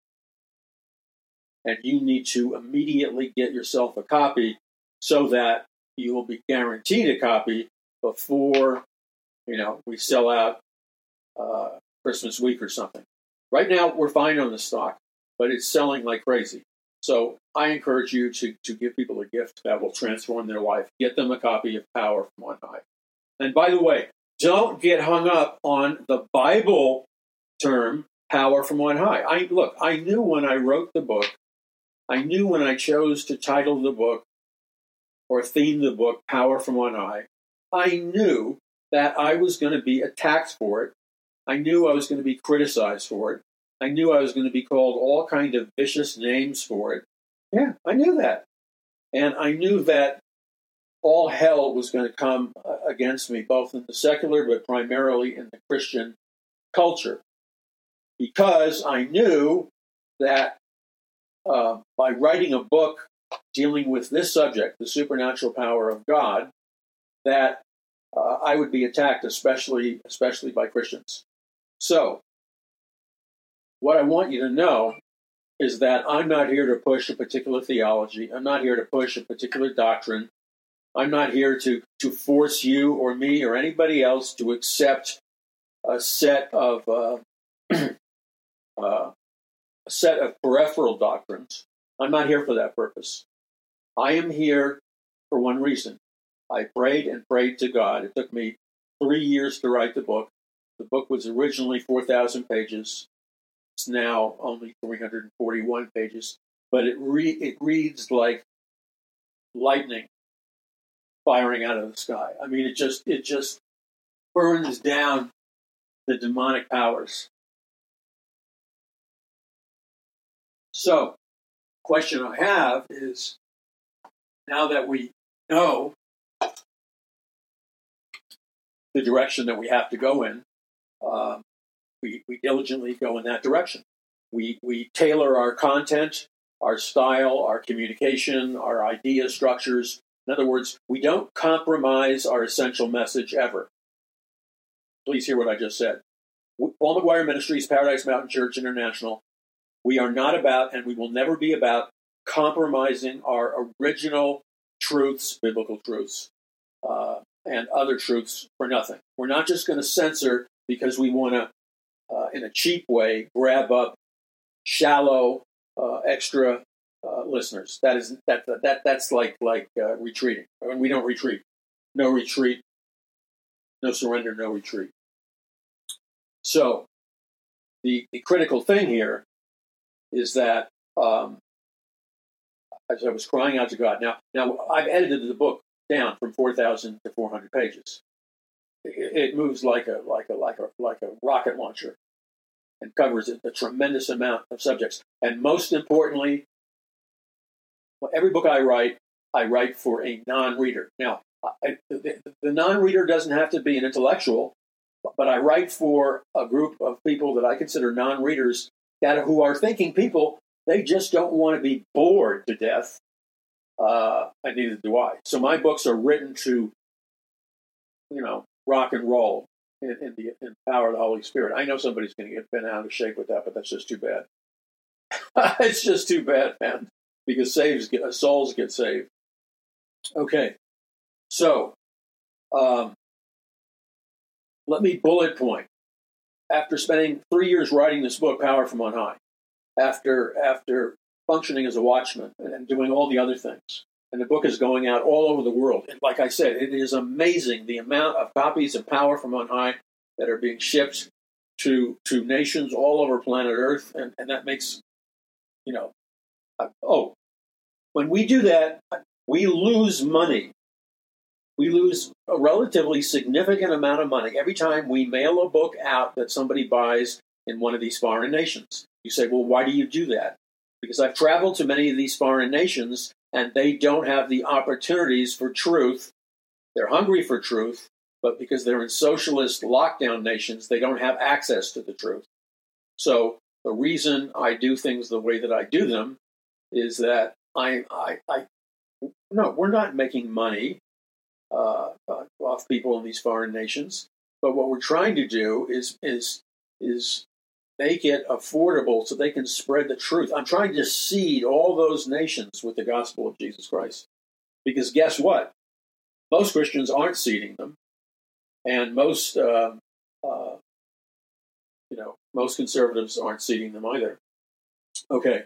And you need to immediately get yourself a copy so that you will be guaranteed a copy before, you know, we sell out uh, Christmas week or something. Right now, we're fine on the stock, but it's selling like crazy. So I encourage you to, to give people a gift that will transform their life. Get them a copy of Power from On High. And by the way, don't get hung up on the Bible term, Power from On High. I look, I knew when I wrote the book, I knew when I chose to title the book or theme the book Power from On High, I knew that I was going to be attacked for it. I knew I was going to be criticized for it. I knew I was going to be called all kind of vicious names for it. Yeah, I knew that. And I knew that all hell was going to come against me, both in the secular but primarily in the Christian culture. Because I knew that uh, by writing a book dealing with this subject, the supernatural power of God, that uh, I would be attacked, especially especially by Christians. So, what I want you to know is that I'm not here to push a particular theology. I'm not here to push a particular doctrine. I'm not here to, to force you or me or anybody else to accept a set of uh, uh, a set of peripheral doctrines. I'm not here for that purpose. I am here for one reason. I prayed and prayed to God. It took me three years to write the book. The book was originally four thousand pages. It's now only three hundred forty-one pages, but it re- it reads like lightning firing out of the sky. I mean, it just it just burns down the demonic powers. So, question I have is, now that we know the direction that we have to go in, uh, we, we diligently go in that direction. We, we tailor our content, our style, our communication, our idea structures. In other words, we don't compromise our essential message ever. Please hear what I just said. Paul McGuire Ministries, Paradise Mountain Church International, we are not about, and we will never be about, compromising our original truths, biblical truths, uh, and other truths for nothing. We're not just going to censor because we want to, uh, in a cheap way, grab up shallow, uh, extra uh, listeners. That is that that that's like like uh, retreating. I mean, we don't retreat. No retreat. No surrender. No retreat. So, the the critical thing here is that um, as I was crying out to God. Now, now I've edited the book down from four thousand to four hundred pages. It, it moves like a like a like a like a rocket launcher, and covers a, a tremendous amount of subjects. And most importantly, well, every book I write, I write for a non-reader. Now, I, the, the non-reader doesn't have to be an intellectual, but I write for a group of people that I consider non-readers, that who are thinking people. They just don't want to be bored to death, uh, and neither do I. So my books are written to, you know, rock and roll in, in the in the power of the Holy Spirit. I know somebody's going to get bent out of shape with that, but that's just too bad. It's just too bad, man, because saves get, souls get saved. Okay, so um, let me bullet point. After spending three years writing this book, Power from On High, after after functioning as a watchman and doing all the other things, and the book is going out all over the world. And like I said, it is amazing the amount of copies of Power from On High that are being shipped to to nations all over planet Earth, and, and that makes, you know, uh, oh, when we do that, we lose money. We lose a relatively significant amount of money every time we mail a book out that somebody buys in one of these foreign nations. You say, well, why do you do that? Because I've traveled to many of these foreign nations, and they don't have the opportunities for truth. They're hungry for truth, but because they're in socialist lockdown nations, they don't have access to the truth. So the reason I do things the way that I do them is that I, I, I no, we're not making money uh, off people in these foreign nations, but what we're trying to do is is is make it affordable so they can spread the truth. I'm trying to seed all those nations with the gospel of Jesus Christ. Because guess what? Most Christians aren't seeding them. And most, uh, uh, you know, most conservatives aren't seeding them either. Okay.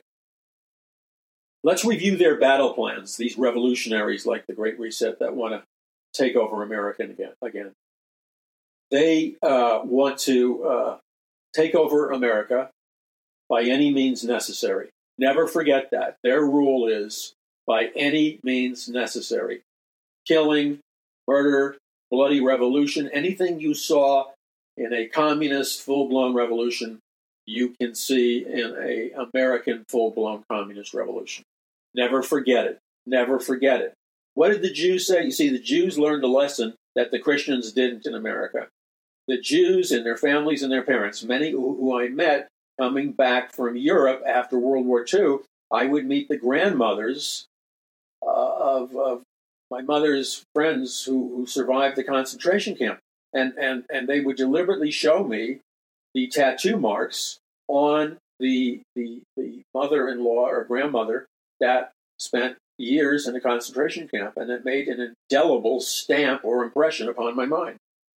Let's review their battle plans, these revolutionaries like the Great Reset that want to take over America again. again. They uh, want to... Uh, take over America by any means necessary. Never forget that. Their rule is by any means necessary. Killing, murder, bloody revolution, anything you saw in a communist full-blown revolution, you can see in a American full-blown communist revolution. Never forget it. Never forget it. What did the Jews say? You see, the Jews learned a lesson that the Christians didn't in America. The Jews and their families and their parents, many who, who I met coming back from Europe after World War Two, I would meet the grandmothers uh, of, of my mother's friends who, who survived the concentration camp. And, and, and they would deliberately show me the tattoo marks on the, the, the mother-in-law or grandmother that spent years in a concentration camp, and it made an indelible stamp or impression upon my mind.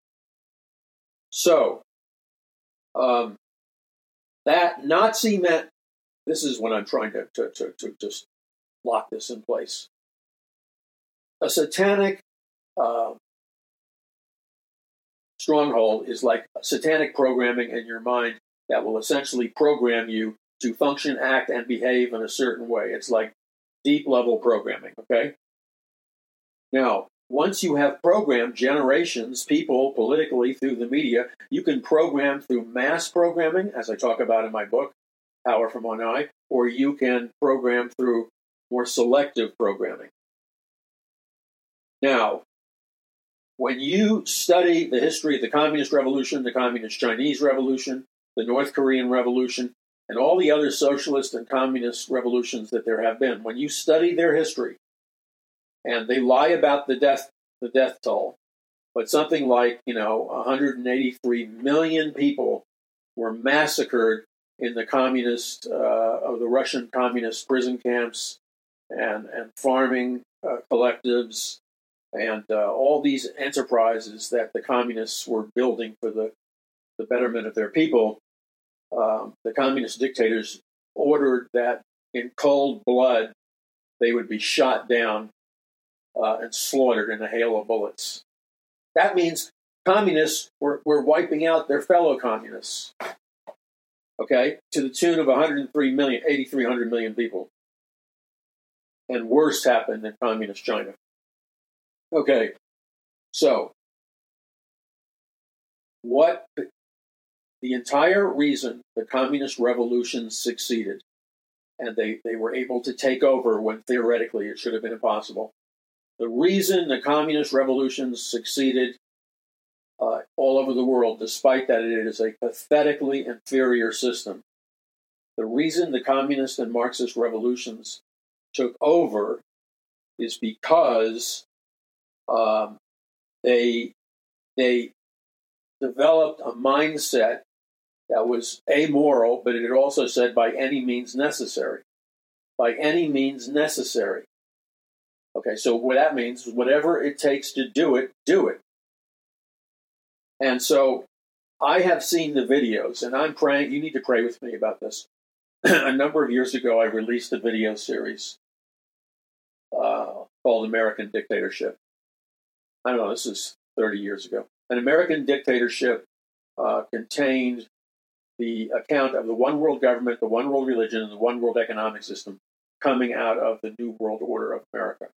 So, um, that Nazi meant, this is when I'm trying to, to, to, to just lock this in place. A satanic uh, stronghold is like satanic programming in your mind that will essentially program you to function, act, and behave in a certain way. It's like deep-level programming, okay? Now, once you have programmed generations, people, politically, through the media, you can program through mass programming, as I talk about in my book, Power from On High, or you can program through more selective programming. Now, when you study the history of the Communist Revolution, the Communist Chinese Revolution, the North Korean Revolution, and all the other socialist and communist revolutions that there have been, when you study their history, and they lie about the death the death toll, but something like, you know, one hundred eighty-three million people were massacred in the communist, uh, of the Russian communist prison camps and, and farming uh, collectives and uh, all these enterprises that the communists were building for the, the betterment of their people. Um, the communist dictators ordered that in cold blood they would be shot down uh, and slaughtered in a hail of bullets. That means communists were, were wiping out their fellow communists, okay, to the tune of one hundred three million, eighty-three hundred million people. And worse happened in communist China. Okay, so what the entire reason the communist revolution succeeded, and they, they were able to take over when theoretically it should have been impossible. The reason the communist revolutions succeeded uh, all over the world, despite that it is a pathetically inferior system, the reason the communist and Marxist revolutions took over is because um, they they developed a mindset that was amoral, but it also said by any means necessary. By any means necessary. Okay, so what that means is whatever it takes to do it, do it. And so I have seen the videos, and I'm praying, you need to pray with me about this. A number of years ago, I released a video series uh, called American Dictatorship. I don't know, this is thirty years ago. An American Dictatorship uh, contained the account of the one world government, the one world religion, and the one world economic system coming out of the New World Order of America.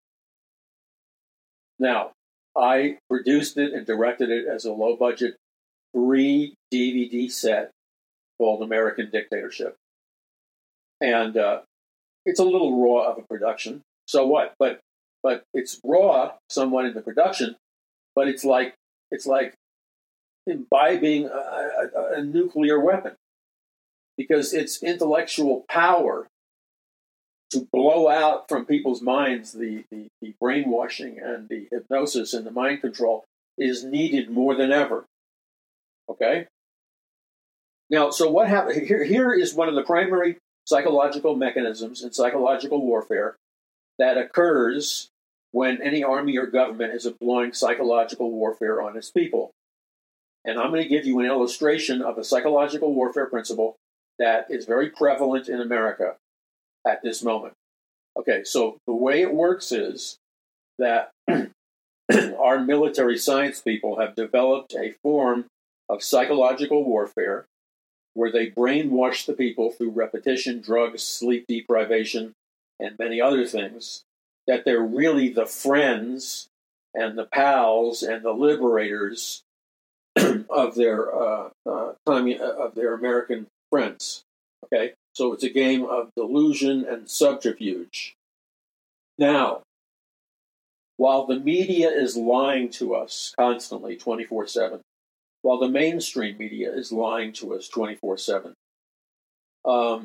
Now, I produced it and directed it as a low-budget three D V D set called American Dictatorship. And uh, it's a little raw of a production. So what? But but it's raw somewhat in the production, but it's like it's like imbibing a, a, a nuclear weapon, because its intellectual power to blow out from people's minds the, the, the brainwashing and the hypnosis and the mind control is needed more than ever. Okay? Now, so what happened? Here, here is one of the primary psychological mechanisms in psychological warfare that occurs when any army or government is employing psychological warfare on its people. And I'm going to give you an illustration of a psychological warfare principle that is very prevalent in America at this moment. Okay, so the way it works is that our military science people have developed a form of psychological warfare where they brainwash the people through repetition, drugs, sleep deprivation, and many other things, that they're really the friends and the pals and the liberators of their uh, uh, of their American friends. Okay, so it's a game of delusion and subterfuge. Now, while the media is lying to us constantly, twenty-four seven, while the mainstream media is lying to us twenty-four seven, um,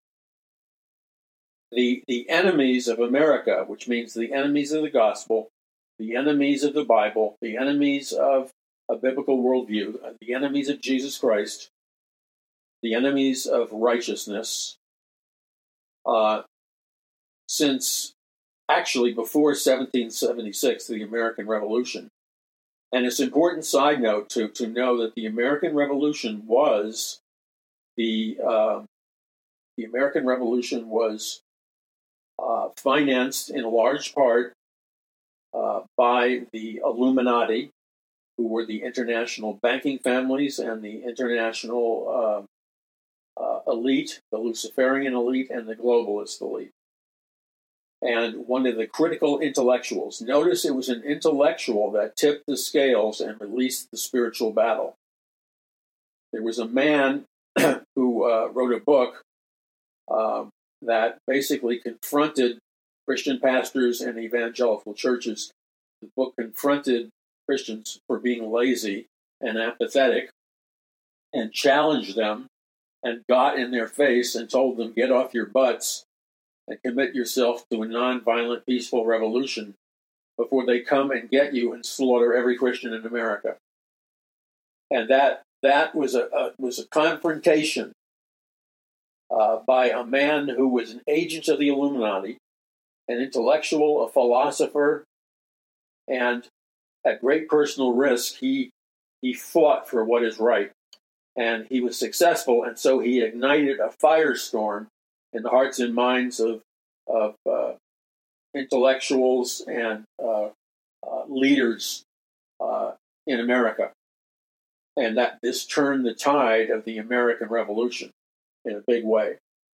the the enemies of America, which means the enemies of the gospel, the enemies of the Bible, the enemies of a biblical worldview, the enemies of Jesus Christ, the enemies of righteousness, uh, since actually before seventeen seventy-six, the American Revolution. And it's an important side note to, to know that the American Revolution was the uh, the American Revolution was uh, financed in large part uh, by the Illuminati, who were the international banking families and the international uh, uh, elite, the Luciferian elite and the globalist elite. And one of the critical intellectuals, notice it was an intellectual that tipped the scales and released the spiritual battle. There was a man who uh, wrote a book uh, that basically confronted Christian pastors and evangelical churches. The book confronted Christians for being lazy and apathetic and challenged them and got in their face and told them, get off your butts and commit yourself to a nonviolent, peaceful revolution before they come and get you and slaughter every Christian in America. And that that was a, a was a confrontation uh, by a man who was an agent of the Illuminati, an intellectual, a philosopher, and at great personal risk, he he fought for what is right. And he was successful, and so he ignited a firestorm in the hearts and minds of, of uh, intellectuals and uh, uh, leaders uh, in America. And that this turned the tide of the American Revolution in a big way.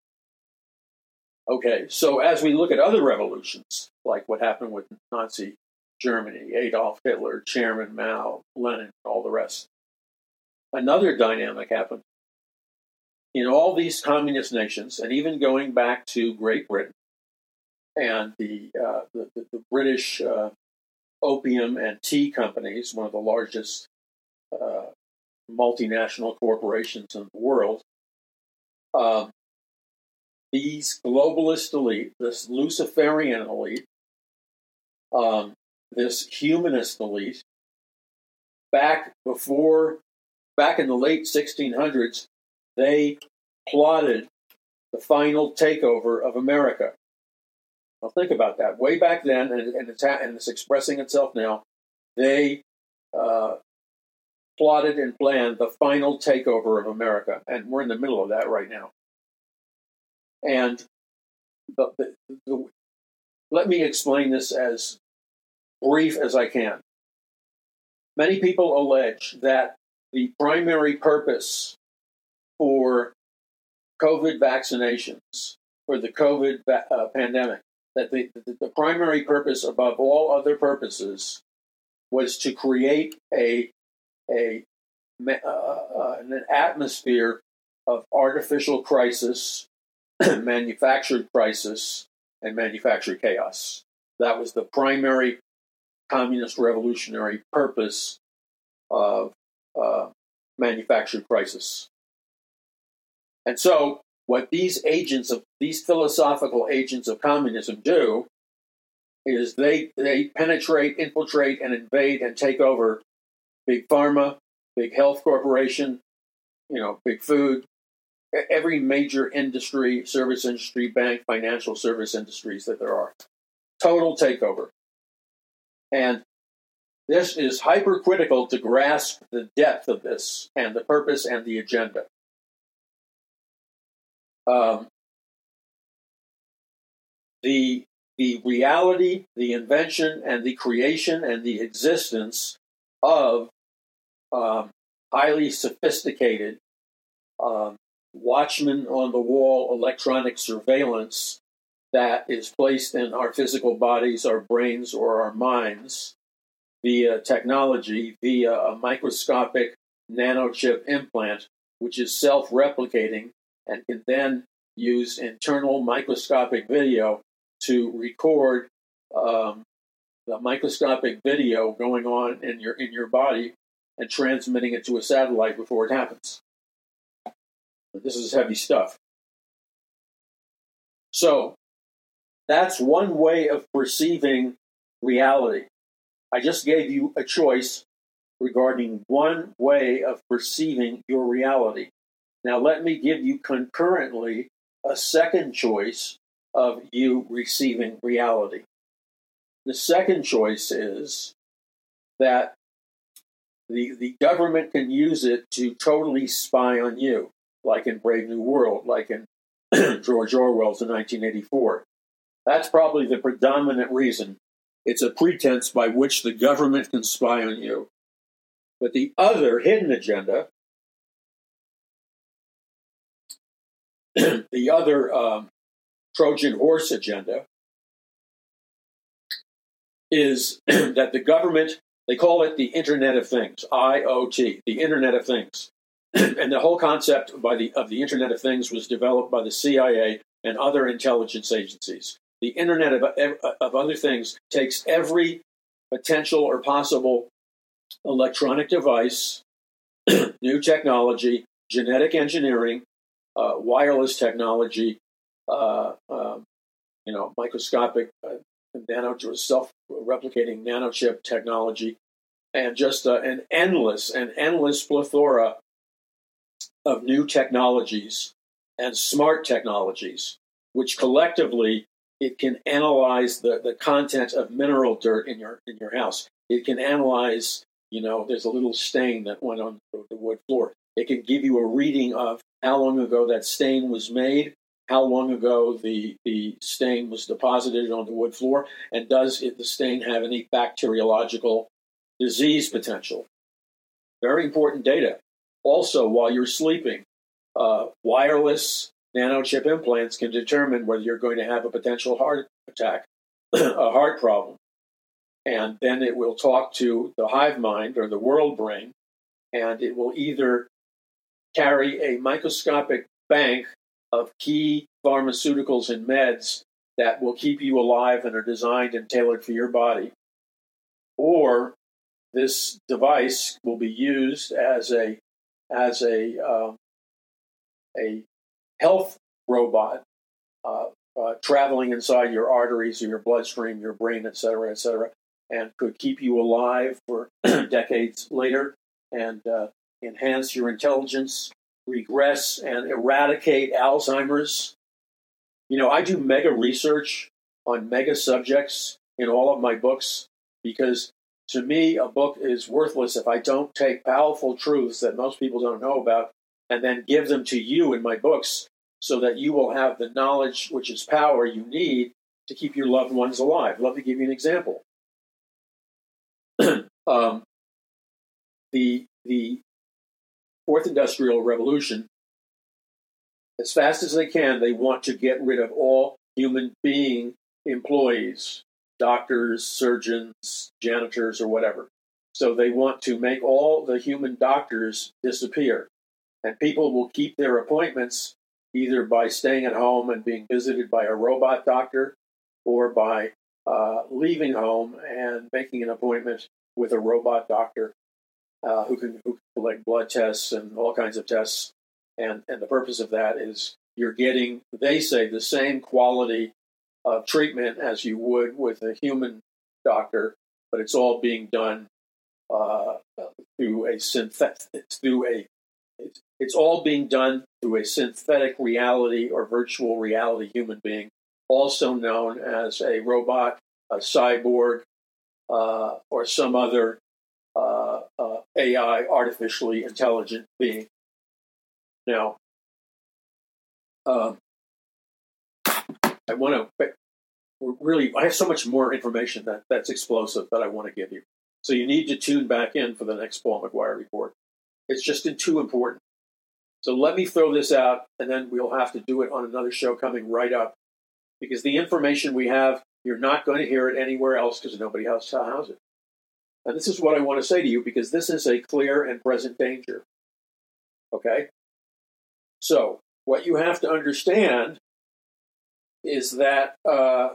Okay, so as we look at other revolutions, like what happened with Nazi Germany, Adolf Hitler, Chairman Mao, Lenin, all the rest, another dynamic happened. In all these communist nations, and even going back to Great Britain and the uh, the, the, the British uh, opium and tea companies, one of the largest uh, multinational corporations in the world, uh, these globalist elite, this Luciferian elite, um, this humanist elite, back before, back in the late sixteen hundreds, they plotted the final takeover of America. Now think about that. Way back then, and, and, it's, and it's expressing itself now, they uh, plotted and planned the final takeover of America. And we're in the middle of that right now. And the, the, the, let me explain this as brief as I can. Many people allege that the primary purpose for COVID vaccinations, for the COVID va- uh, pandemic, that the, the, the primary purpose above all other purposes was to create a, a uh, uh, an atmosphere of artificial crisis, manufactured crisis, and manufactured chaos. That was the primary communist revolutionary purpose of uh, manufactured crisis. And so what these agents of these philosophical agents of communism do is they they penetrate, infiltrate, and invade and take over big pharma, big health corporation, you know, big food, every major industry, service industry, bank, financial service industries that there are. Total takeover. And this is hypercritical to grasp the depth of this and the purpose and the agenda. Um, the the reality, the invention, and the creation and the existence of um, highly sophisticated um, watchman on the wall electronic surveillance that is placed in our physical bodies, our brains, or our minds via technology, via a microscopic nanochip implant, which is self-replicating and can then use internal microscopic video to record um, the microscopic video going on in your in your body and transmitting it to a satellite before it happens. This is heavy stuff. So that's one way of perceiving reality. I just gave you a choice regarding one way of perceiving your reality. Now let me give you concurrently a second choice of you receiving reality. The second choice is that the, the government can use it to totally spy on you, like in Brave New World, like in George Orwell's in nineteen eighty-four. That's probably the predominant reason. It's a pretense by which the government can spy on you. But the other hidden agenda, the other um, Trojan horse agenda, is that the government, they call it the Internet of Things, I O T, the Internet of Things. And the whole concept by the, of the Internet of Things was developed by the C I A and other intelligence agencies. The Internet of, of other things takes every potential or possible electronic device, new technology, genetic engineering, uh, wireless technology, uh, um, you know, microscopic uh, nano self-replicating nanochip technology, and just uh, an endless and endless plethora of new technologies and smart technologies, which collectively it can analyze the, the content of mineral dirt in your in your house. It can analyze, you know, there's a little stain that went on the wood floor. It can give you a reading of how long ago that stain was made, how long ago the, the stain was deposited on the wood floor, and does it, the stain have any bacteriological disease potential. Very important data. Also, while you're sleeping, uh, wireless nanochip implants can determine whether you're going to have a potential heart attack, a heart problem. And then it will talk to the hive mind or the world brain, and it will either carry a microscopic bank of key pharmaceuticals and meds that will keep you alive and are designed and tailored for your body, or this device will be used as a as a um, a health robot uh, uh, traveling inside your arteries or your bloodstream, your brain, et cetera, et cetera, and could keep you alive for decades later and uh, enhance your intelligence, regress and eradicate Alzheimer's. You know, I do mega research on mega subjects in all of my books because to me, a book is worthless if I don't take powerful truths that most people don't know about and then give them to you in my books so that you will have the knowledge, which is power, you need to keep your loved ones alive. Let me give you an example. um, the, the Fourth Industrial Revolution, as fast as they can, they want to get rid of all human being employees, doctors, surgeons, janitors, or whatever. So they want to make all the human doctors disappear. And people will keep their appointments either by staying at home and being visited by a robot doctor or by uh, leaving home and making an appointment with a robot doctor uh, who can, who can collect blood tests and all kinds of tests. And, and the purpose of that is you're getting, they say, the same quality of treatment as you would with a human doctor, but it's all being done uh, through a synthetic, through a, it's, it's all being done through a synthetic reality or virtual reality human being, also known as a robot, a cyborg, uh, or some other uh, uh, A I, artificially intelligent being. Now, um, I want to really, I have so much more information that, that's explosive that I want to give you. So you need to tune back in for the next Paul McGuire report. It's just too important. So let me throw this out, and then we'll have to do it on another show coming right up. Because the information we have, you're not going to hear it anywhere else because nobody else has it. And this is what I want to say to you, because this is a clear and present danger. Okay? So what you have to understand is that uh,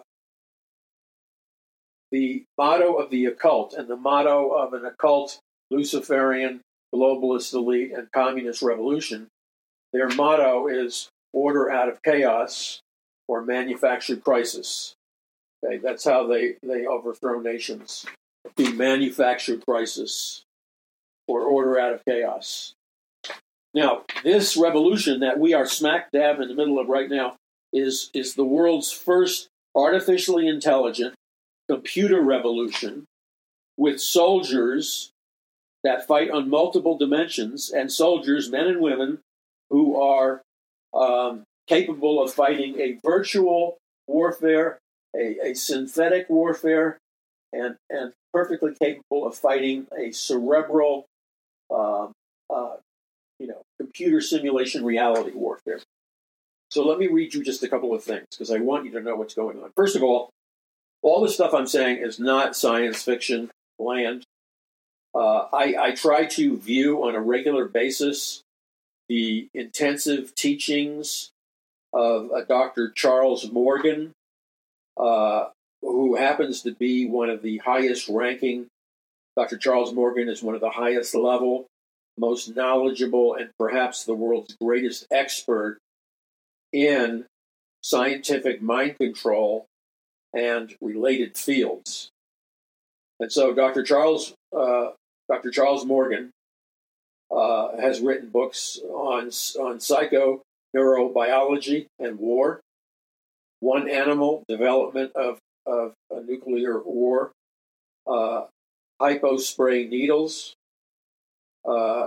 the motto of the occult and the motto of an occult Luciferian globalist elite and communist revolution, their motto is order out of chaos or manufactured crisis. Okay, that's how they, they overthrow nations, through manufactured crisis or order out of chaos. Now, this revolution that we are smack dab in the middle of right now is, is the world's first artificially intelligent computer revolution with soldiers that fight on multiple dimensions and soldiers, men and women, who are um, capable of fighting a virtual warfare, a, a synthetic warfare, and, and perfectly capable of fighting a cerebral, uh, uh, you know, computer simulation reality warfare. So let me read you just a couple of things, because I want you to know what's going on. First of all, all the stuff I'm saying is not science fiction land. Uh, I, I try to view on a regular basis the intensive teachings of uh, Doctor Charles Morgan, uh, who happens to be one of the highest ranking Doctor Charles Morgan is one of the highest level, most knowledgeable, and perhaps the world's greatest expert in scientific mind control and related fields. And so Doctor Charles, uh, Doctor Charles Morgan uh, has written books on, on psychoneurobiology and war, One Animal, development of, of a nuclear war, uh, hypospray needles. Uh,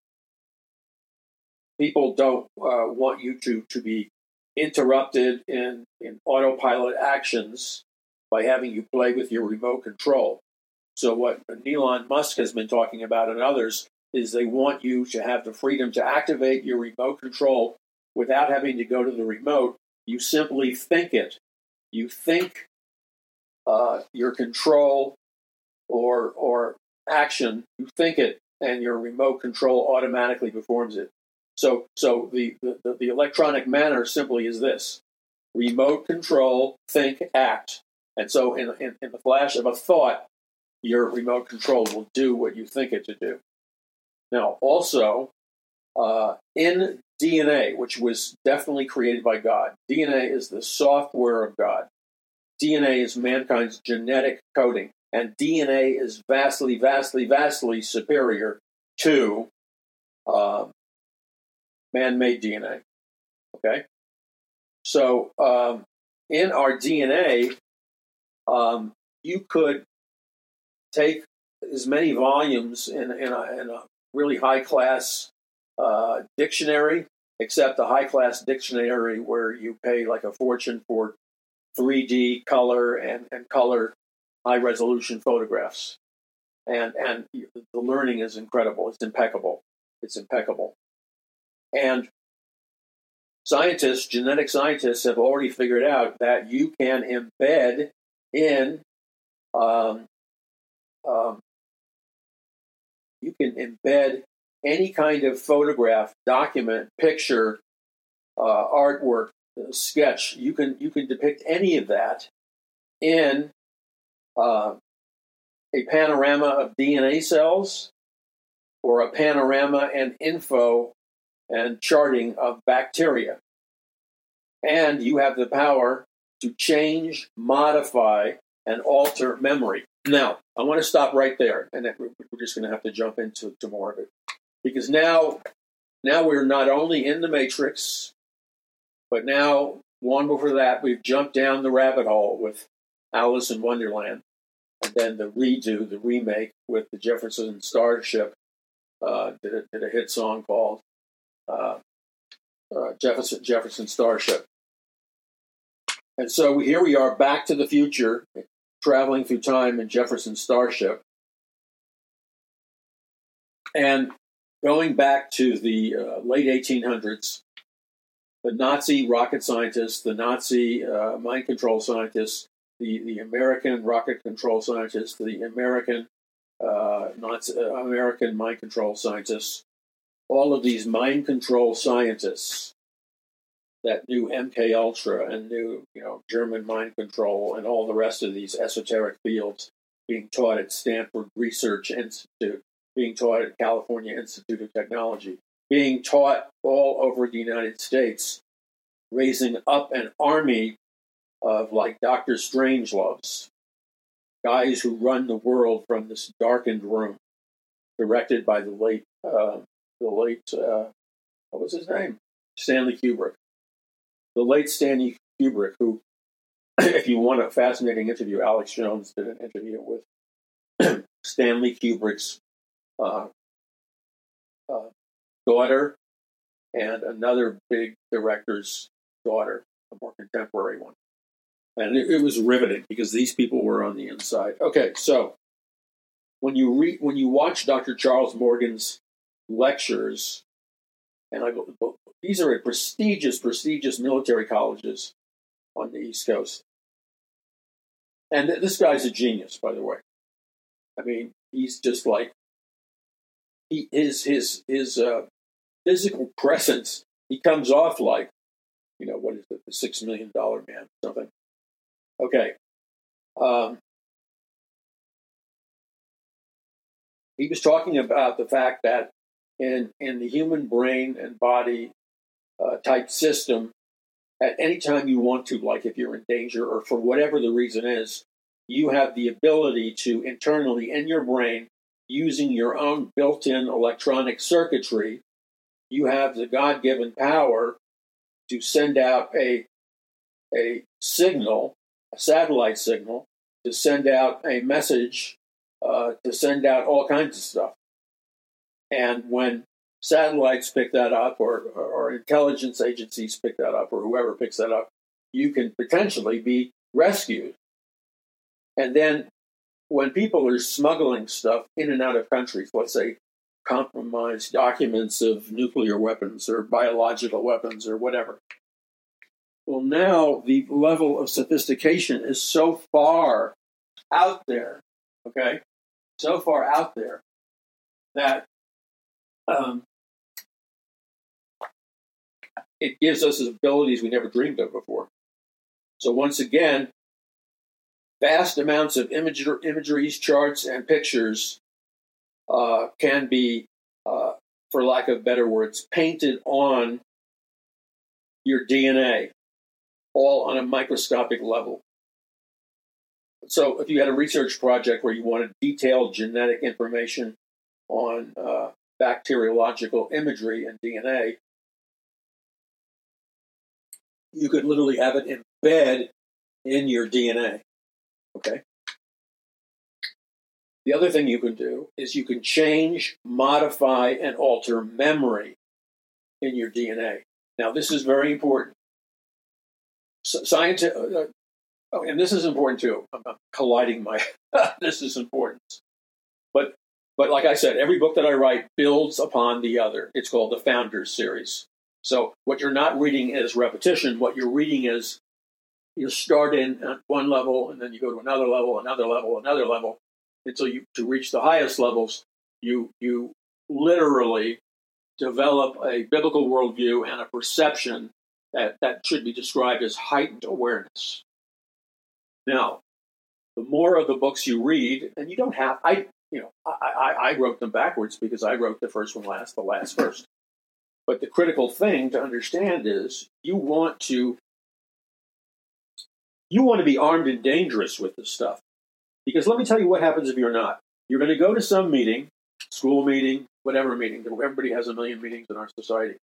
people don't uh, want you to, to be interrupted in, in autopilot actions by having you play with your remote control. So what Elon Musk has been talking about and others is they want you to have the freedom to activate your remote control without having to go to the remote. You simply think it. You think uh, your control or or action, you think it, and your remote control automatically performs it. So so the, the, the electronic manner simply is this: remote control, think, act. And so in, in, in the flash of a thought, your remote control will do what you think it to do. Now, also, uh, in D N A, which was definitely created by God, D N A is the software of God. D N A is mankind's genetic coding, and D N A is vastly, vastly, vastly superior to uh, man-made D N A. Okay? So, um, in our D N A, um, you could take as many volumes in, in, a, in a really high-class uh, dictionary, except a high-class dictionary where you pay like a fortune for three D color and, and color high-resolution photographs. And, and the learning is incredible. It's impeccable. It's impeccable. And scientists, genetic scientists, have already figured out that you can embed in um, um, you can embed any kind of photograph, document, picture, uh, artwork, uh, sketch. You can you can depict any of that in uh, a panorama of D N A cells or a panorama and info and charting of bacteria. And you have the power to change, modify, and alter memory. Now, I want to stop right there, and then we're just going to have to jump into to more of it. Because now, now we're not only in the Matrix, but now, long before that, we've jumped down the rabbit hole with Alice in Wonderland, and then the redo, the remake with the Jefferson Starship, uh, did, a, did a hit song called uh, uh, Jefferson, Jefferson Starship. And so here we are, back to the future, traveling through time in Jefferson Starship. And going back to the uh, late eighteen hundreds, the Nazi rocket scientists, the Nazi uh, mind control scientists, the, the American rocket control scientists, the American uh, Nazi, uh, American mind control scientists, all of these mind control scientists that knew M K Ultra and knew, you know, German mind control and all the rest of these esoteric fields being taught at Stanford Research Institute, being taught at California Institute of Technology, being taught all over the United States, raising up an army of like Doctor Strangeloves, guys who run the world from this darkened room, directed by the late, uh, the late, uh, what was his name? Stanley Kubrick. The late Stanley Kubrick, who, if you want a fascinating interview, Alex Jones did an interview with Stanley Kubrick's uh, uh, daughter and another big director's daughter, a more contemporary one. And it, it was riveting because these people were on the inside. Okay, so when you read, when you watch Doctor Charles Morgan's lectures, and I go, these are at prestigious, prestigious military colleges on the East Coast. And th- this guy's a genius, by the way. I mean, he's just like, he his his his uh, physical presence. He comes off like, you know, what is it, the six million dollar man, something. Okay. Um, he was talking about the fact that in, in the human brain and body uh, type system, at any time you want to, like if you're in danger or for whatever the reason is, you have the ability to internally in your brain, using your own built-in electronic circuitry, you have the God-given power to send out a, a signal, a satellite signal, to send out a message, uh, to send out all kinds of stuff. And when satellites pick that up, or, or intelligence agencies pick that up, or whoever picks that up, you can potentially be rescued. And then when people are smuggling stuff in and out of countries, let's say compromised documents of nuclear weapons or biological weapons or whatever, well, now the level of sophistication is so far out there, okay, so far out there that um, it gives us abilities we never dreamed of before. So once again, vast amounts of imager, imageries, charts, and pictures uh, can be, uh, for lack of better words, painted on your D N A, all on a microscopic level. So if you had a research project where you wanted detailed genetic information on uh, bacteriological imagery and D N A, you could literally have it embed in your D N A. Okay. The other thing you can do is you can change, modify, and alter memory in your D N A. Now, this is very important. So, science, uh, oh, and this is important too. I'm, I'm colliding my. This is important. But, but like I said, every book that I write builds upon the other. It's called the Founders series. So what you're not reading is repetition. What you're reading is you start in at one level, and then you go to another level, another level, another level, until you to reach the highest levels. You you literally develop a biblical worldview and a perception that, that should be described as heightened awareness. Now, the more of the books you read, and you don't have, I you know, I, I, I wrote them backwards because I wrote the first one last, the last first. But the critical thing to understand is you want to you want to be armed and dangerous with this stuff. Because let me tell you what happens if you're not. You're going to go to some meeting, school meeting, whatever meeting. Everybody has a million meetings in our society.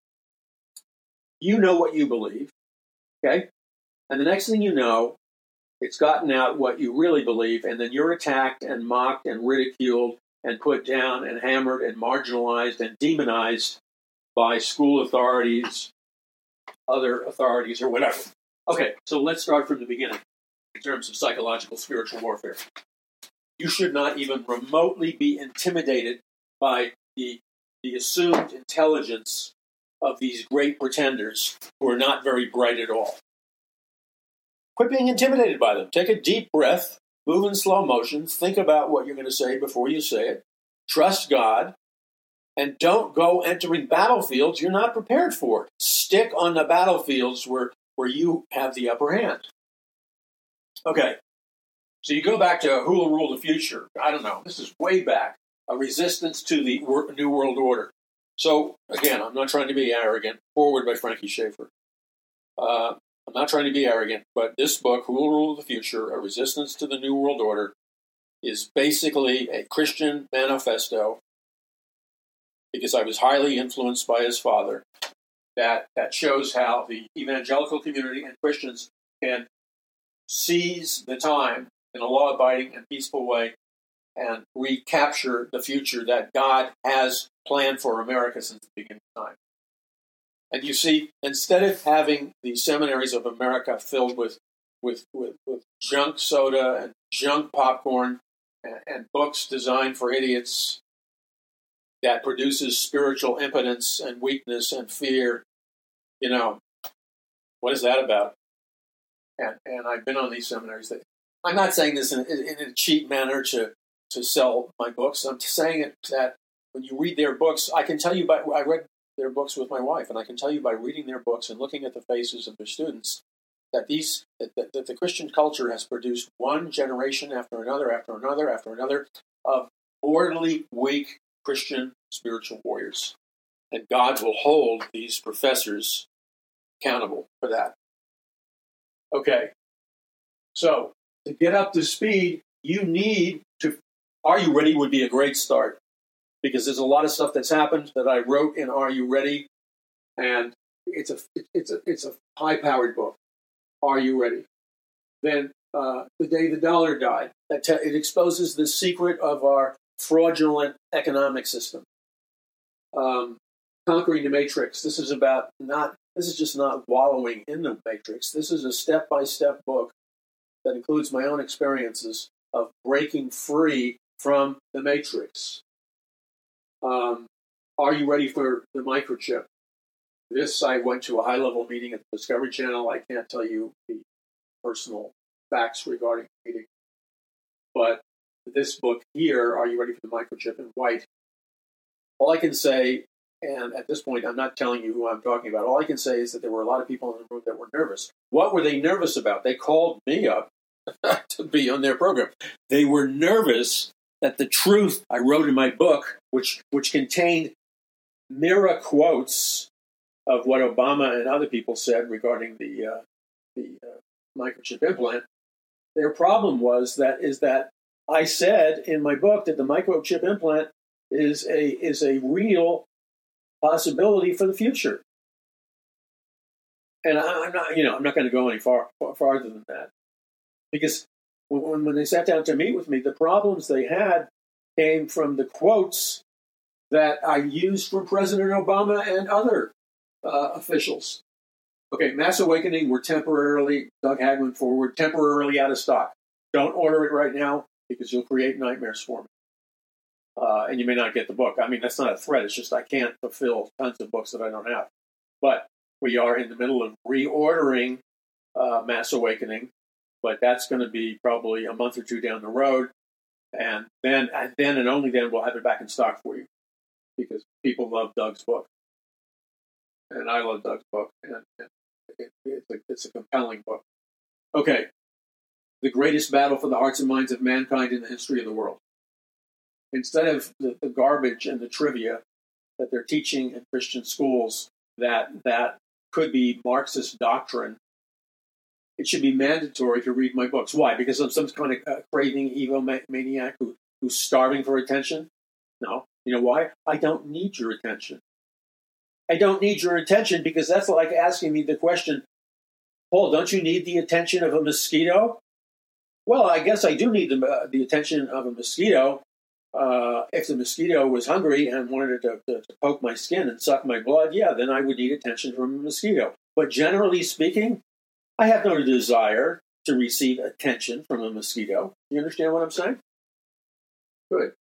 You know what you believe, okay? And the next thing you know, it's gotten out what you really believe, and then you're attacked and mocked and ridiculed and put down and hammered and marginalized and demonized by school authorities, other authorities, or whatever. Okay, so let's start from the beginning in terms of psychological spiritual warfare. You should not even remotely be intimidated by the, the assumed intelligence of these great pretenders who are not very bright at all. Quit being intimidated by them. Take a deep breath, move in slow motion, think about what you're going to say before you say it, trust God, and don't go entering battlefields you're not prepared for. Stick on the battlefields where, where you have the upper hand. Okay, so you go back to who will rule the future. I don't know. This is way back. A resistance to the New World Order. So, again, I'm not trying to be arrogant. Forward by Frankie Schaeffer. Uh, I'm not trying to be arrogant, but this book, Who Will Rule the Future, A Resistance to the New World Order, is basically a Christian manifesto, because I was highly influenced by his father, that, that shows how the evangelical community and Christians can seize the time in a law-abiding and peaceful way and recapture the future that God has planned for America since the beginning of time. And you see, instead of having the seminaries of America filled with with, with, with junk soda and junk popcorn and, and books designed for idiots that produces spiritual impotence and weakness and fear, you know, what is that about? And, and I've been on these seminaries. That, I'm not saying this in, in a cheap manner to, to sell my books. I'm saying it that when you read their books, I can tell you by, I read their books with my wife, and I can tell you by reading their books and looking at the faces of their students that these that, that, that the Christian culture has produced one generation after another, after another, after another of mortally weak Christian spiritual warriors. And God will hold these professors accountable for that. Okay, so to get up to speed, you need to, Are You Ready would be a great start, because there's a lot of stuff that's happened that I wrote in Are You Ready? And it's a it's a it's a high-powered book. Are you ready? Then uh, The Day the Dollar Died. That te- it exposes the secret of our fraudulent economic system. Um, Conquering the Matrix. This is about not. This is just not wallowing in the matrix. This is a step-by-step book that includes my own experiences of breaking free from the matrix. Um, are you ready for the microchip? This, I went to a high-level meeting at the Discovery Channel. I can't tell you the personal facts regarding the meeting. But this book here, Are You Ready for the Microchip, in white, all I can say, and at this point I'm not telling you who I'm talking about, all I can say is that there were a lot of people in the room that were nervous. What were they nervous about? They called me up to be on their program. They were nervous that the truth I wrote in my book, which which contained mirror quotes of what Obama and other people said regarding the uh, the uh, microchip implant. Their problem was that is that I said in my book that the microchip implant is a is a real possibility for the future. And I, I'm not, you know, I'm not going to go any far, far farther than that, because when when they sat down to meet with me, the problems they had came from the quotes that I used from President Obama and other uh, officials. Okay, Mass Awakening, we're temporarily, Doug Hagman forward, temporarily out of stock. Don't order it right now because you'll create nightmares for me. Uh, and you may not get the book. I mean, that's not a threat. It's just I can't fulfill tons of books that I don't have. But we are in the middle of reordering uh, Mass Awakening, but that's going to be probably a month or two down the road. And then, and then and only then we'll have it back in stock for you, because people love Doug's book. And I love Doug's book. And, and it, it's, a, it's a compelling book. Okay. The greatest battle for the hearts and minds of mankind in the history of the world. Instead of the, the garbage and the trivia that they're teaching in Christian schools that that could be Marxist doctrine, it should be mandatory to read my books. Why? Because I'm some kind of uh, craving egomaniac who, who's starving for attention? No. You know why? I don't need your attention. I don't need your attention because that's like asking me the question, Paul, don't you need the attention of a mosquito? Well, I guess I do need the, uh, the attention of a mosquito. Uh, if the mosquito was hungry and wanted to, to, to poke my skin and suck my blood, yeah, then I would need attention from a mosquito. But generally speaking, I have no desire to receive attention from a mosquito. You understand what I'm saying? Good.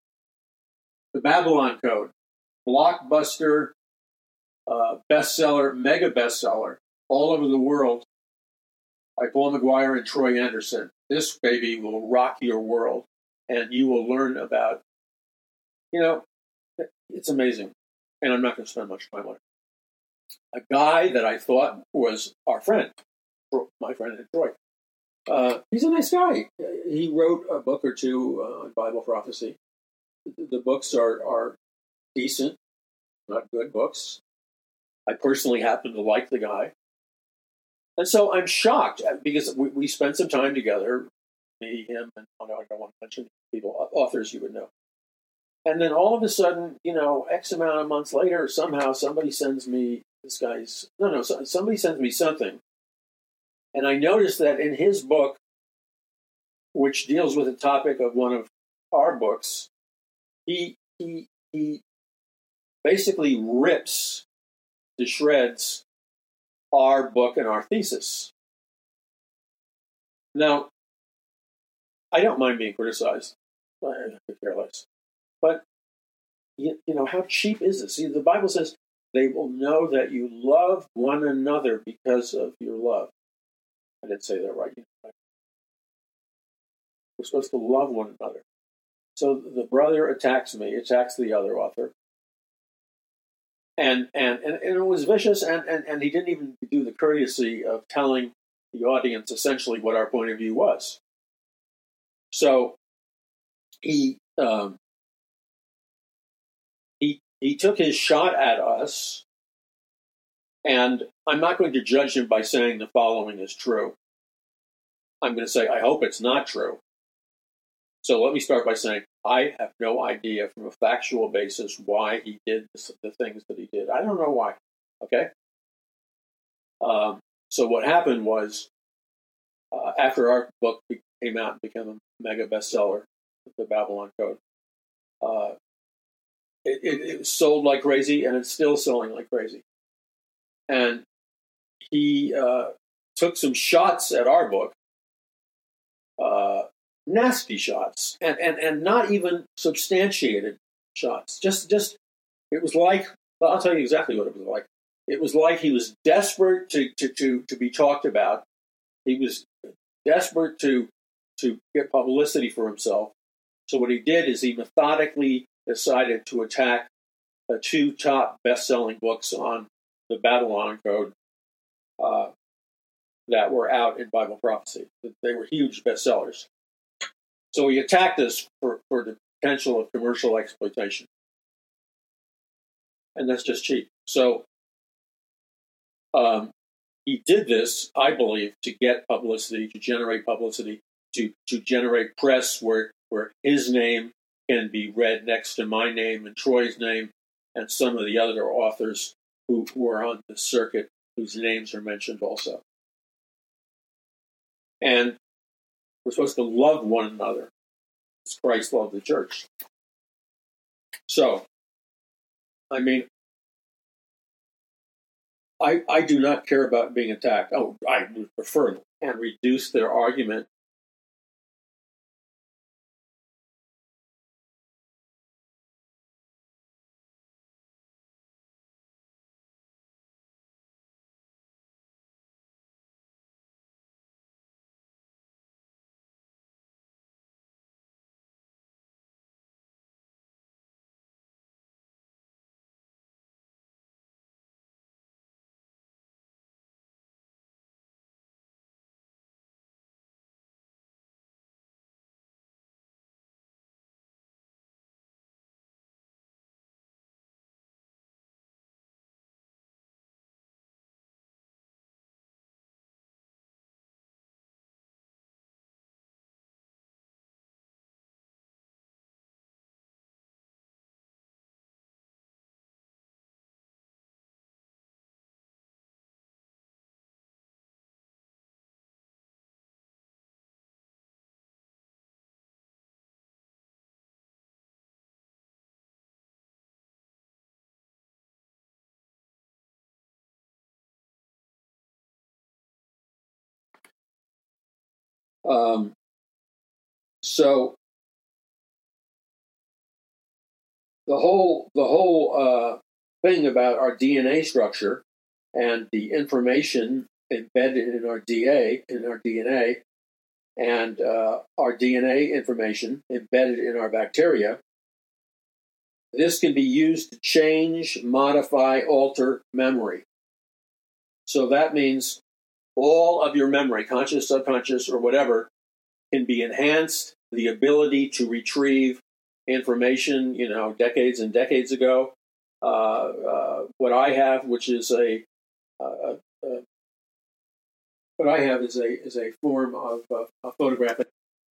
The Babylon Code, blockbuster, uh, bestseller, mega bestseller, all over the world by Paul McGuire and Troy Anderson. This baby will rock your world, and you will learn about, you know, it's amazing. And I'm not going to spend much time on it. A guy that I thought was our friend, my friend Troy. Uh, he's a nice guy. He wrote a book or two uh, on Bible prophecy. The, the books are, are decent, not good books. I personally happen to like the guy. And so I'm shocked because we, we spent some time together, me, him, and oh no, I don't want to mention people, authors you would know. And then all of a sudden, you know, X amount of months later, somehow somebody sends me this guy's, no, no, somebody sends me something. And I noticed that in his book, which deals with the topic of one of our books, he he he basically rips to shreds our book and our thesis. Now, I don't mind being criticized. I could care less. But, you, you know, how cheap is this? See, the Bible says they will know that you love one another because of your love. I didn't say that right. We're supposed to love one another. So the brother attacks me, attacks the other author. And and, and, and it was vicious, and, and, and he didn't even do the courtesy of telling the audience essentially what our point of view was. So he um, he took his shot at us, and I'm not going to judge him by saying the following is true. I'm going to say, I hope it's not true. So let me start by saying, I have no idea from a factual basis why he did the things that he did. I don't know why, okay? Um, so what happened was, uh, after our book came out and became a mega bestseller, The Babylon Code, uh, it, it, it was sold like crazy, and it's still selling like crazy. And he uh, took some shots at our book, uh, nasty shots, and, and, and not even substantiated shots. Just, just it was like, well, I'll tell you exactly what it was like. It was like he was desperate to, to, to, to be talked about. He was desperate to to get publicity for himself. So what he did is he methodically decided to attack the two top best-selling books on the Babylon Code uh, that were out in Bible prophecy. They were huge bestsellers. So he attacked us for, for the potential of commercial exploitation. And that's just cheap. So um, he did this, I believe, to get publicity, to generate publicity, to, to generate press where, where his name can be read next to my name and Troy's name and some of the other authors who, who are on the circuit whose names are mentioned also. And we're supposed to love one another as Christ loved the church. So, I mean, I, I do not care about being attacked. Oh, I would prefer and reduce their argument Um, so the whole the whole uh, thing about our D N A structure and the information embedded in our D N A in our D N A and uh, our D N A information embedded in our bacteria, this can be used to change, modify, alter memory. So that means all of your memory, conscious, subconscious, or whatever, can be enhanced. The ability to retrieve information, you know, decades and decades ago. Uh, uh, what I have, which is a, uh, uh, what I have is a is a form of uh, a photographic.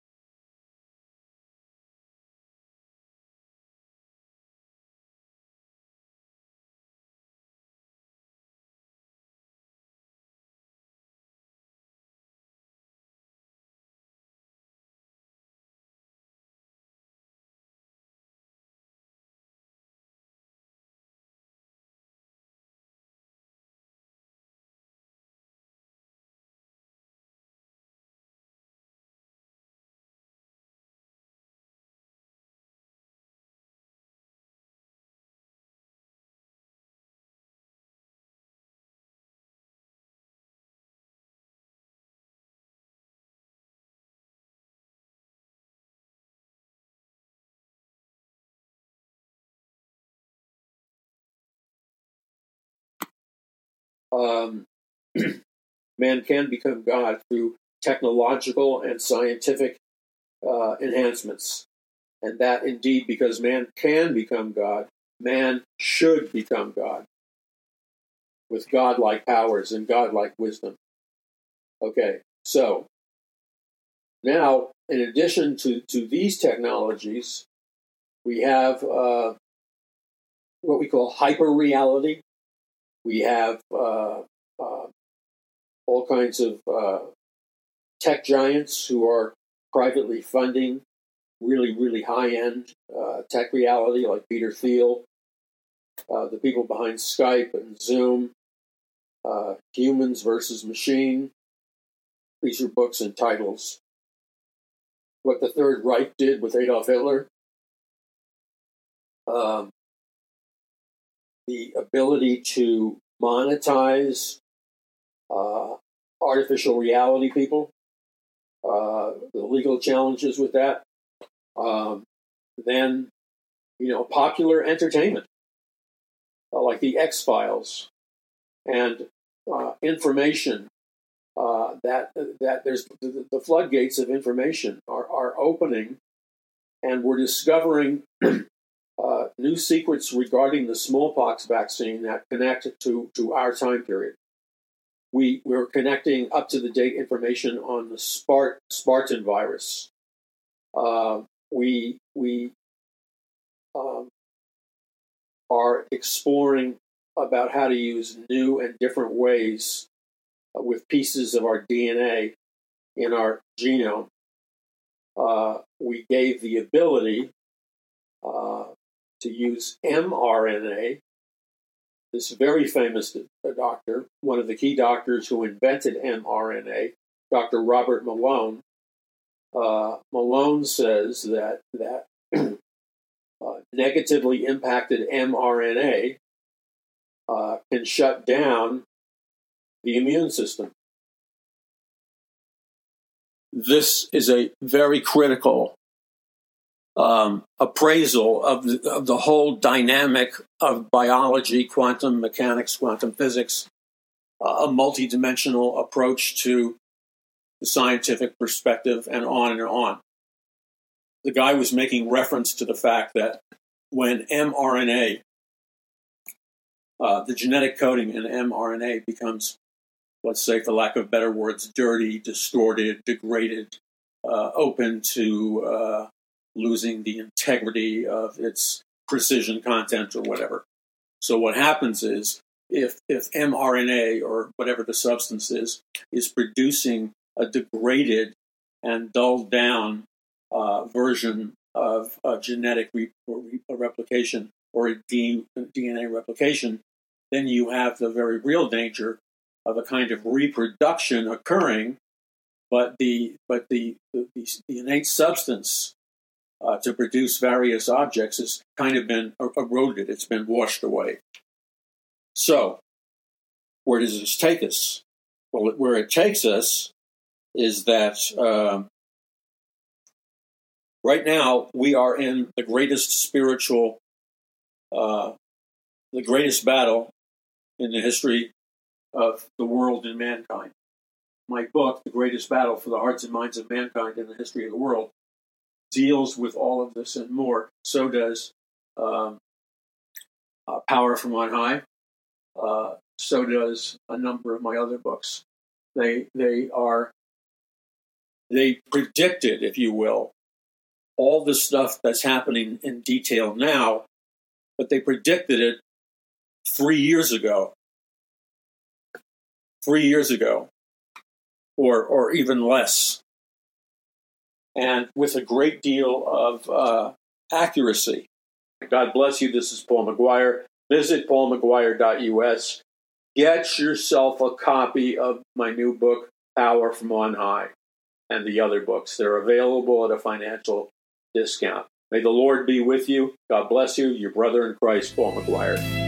Um, man can become God through technological and scientific uh, enhancements. And that indeed, because man can become God, man should become God with godlike powers and godlike wisdom. Okay, so now, in addition to, to these technologies, we have uh, what we call hyper-reality. We have uh, uh, all kinds of uh, tech giants who are privately funding really, really high-end uh, tech reality, like Peter Thiel, uh, the people behind Skype and Zoom, uh, Humans versus Machine. These are books and titles. What the Third Reich did with Adolf Hitler. Um, the ability to monetize uh, artificial reality people. Uh, the legal challenges with that. Um, then, you know, popular entertainment, uh, like the X-Files, and uh, information uh, that that there's the, the floodgates of information are, are opening, and we're discovering uh, new secrets regarding the smallpox vaccine that connect to, to our time period. We we're connecting up to the date information on the Spart, Spartan virus. Uh, we we um, are exploring about how to use new and different ways uh, with pieces of our D N A in our genome. Uh, we gave the ability uh, to use mRNA. This very famous doctor, one of the key doctors who invented mRNA, Doctor Robert Malone, uh, Malone says that that uh, negatively impacted mRNA uh, can shut down the immune system. This is a very critical um, appraisal of the, of the whole dynamic of biology, quantum mechanics, quantum physics, uh, a multidimensional approach to the scientific perspective, and on and on. The guy was making reference to the fact that when mRNA, uh, the genetic coding in mRNA becomes, let's say, for lack of better words, dirty, distorted, degraded, uh, open to uh, losing the integrity of its precision content or whatever. So what happens is, if if mRNA, or whatever the substance is, is producing a degraded and dulled down uh, version of a genetic re- re- replication or a D- DNA replication, then you have the very real danger of a kind of reproduction occurring, but the but the the, the innate substance uh, to produce various objects has kind of been eroded. It's been washed away. So, where does this take us? Well, where it takes us is that uh, right now we are in the greatest spiritual, uh, the greatest battle in the history of the world and mankind. My book, The Greatest Battle for the Hearts and Minds of Mankind in the History of the World, deals with all of this and more. So does um, uh, Power from On High. Uh, so does a number of my other books. They they are they predicted, if you will, all the stuff that's happening in detail now, but they predicted it three years ago. Three years ago, or or even less, and with a great deal of uh, accuracy. God bless you. This is Paul McGuire. Visit paul mcguire dot u s. Get yourself a copy of my new book, Power from On High, and the other books. They're available at a financial discount. May the Lord be with you. God bless you. Your brother in Christ, Paul McGuire.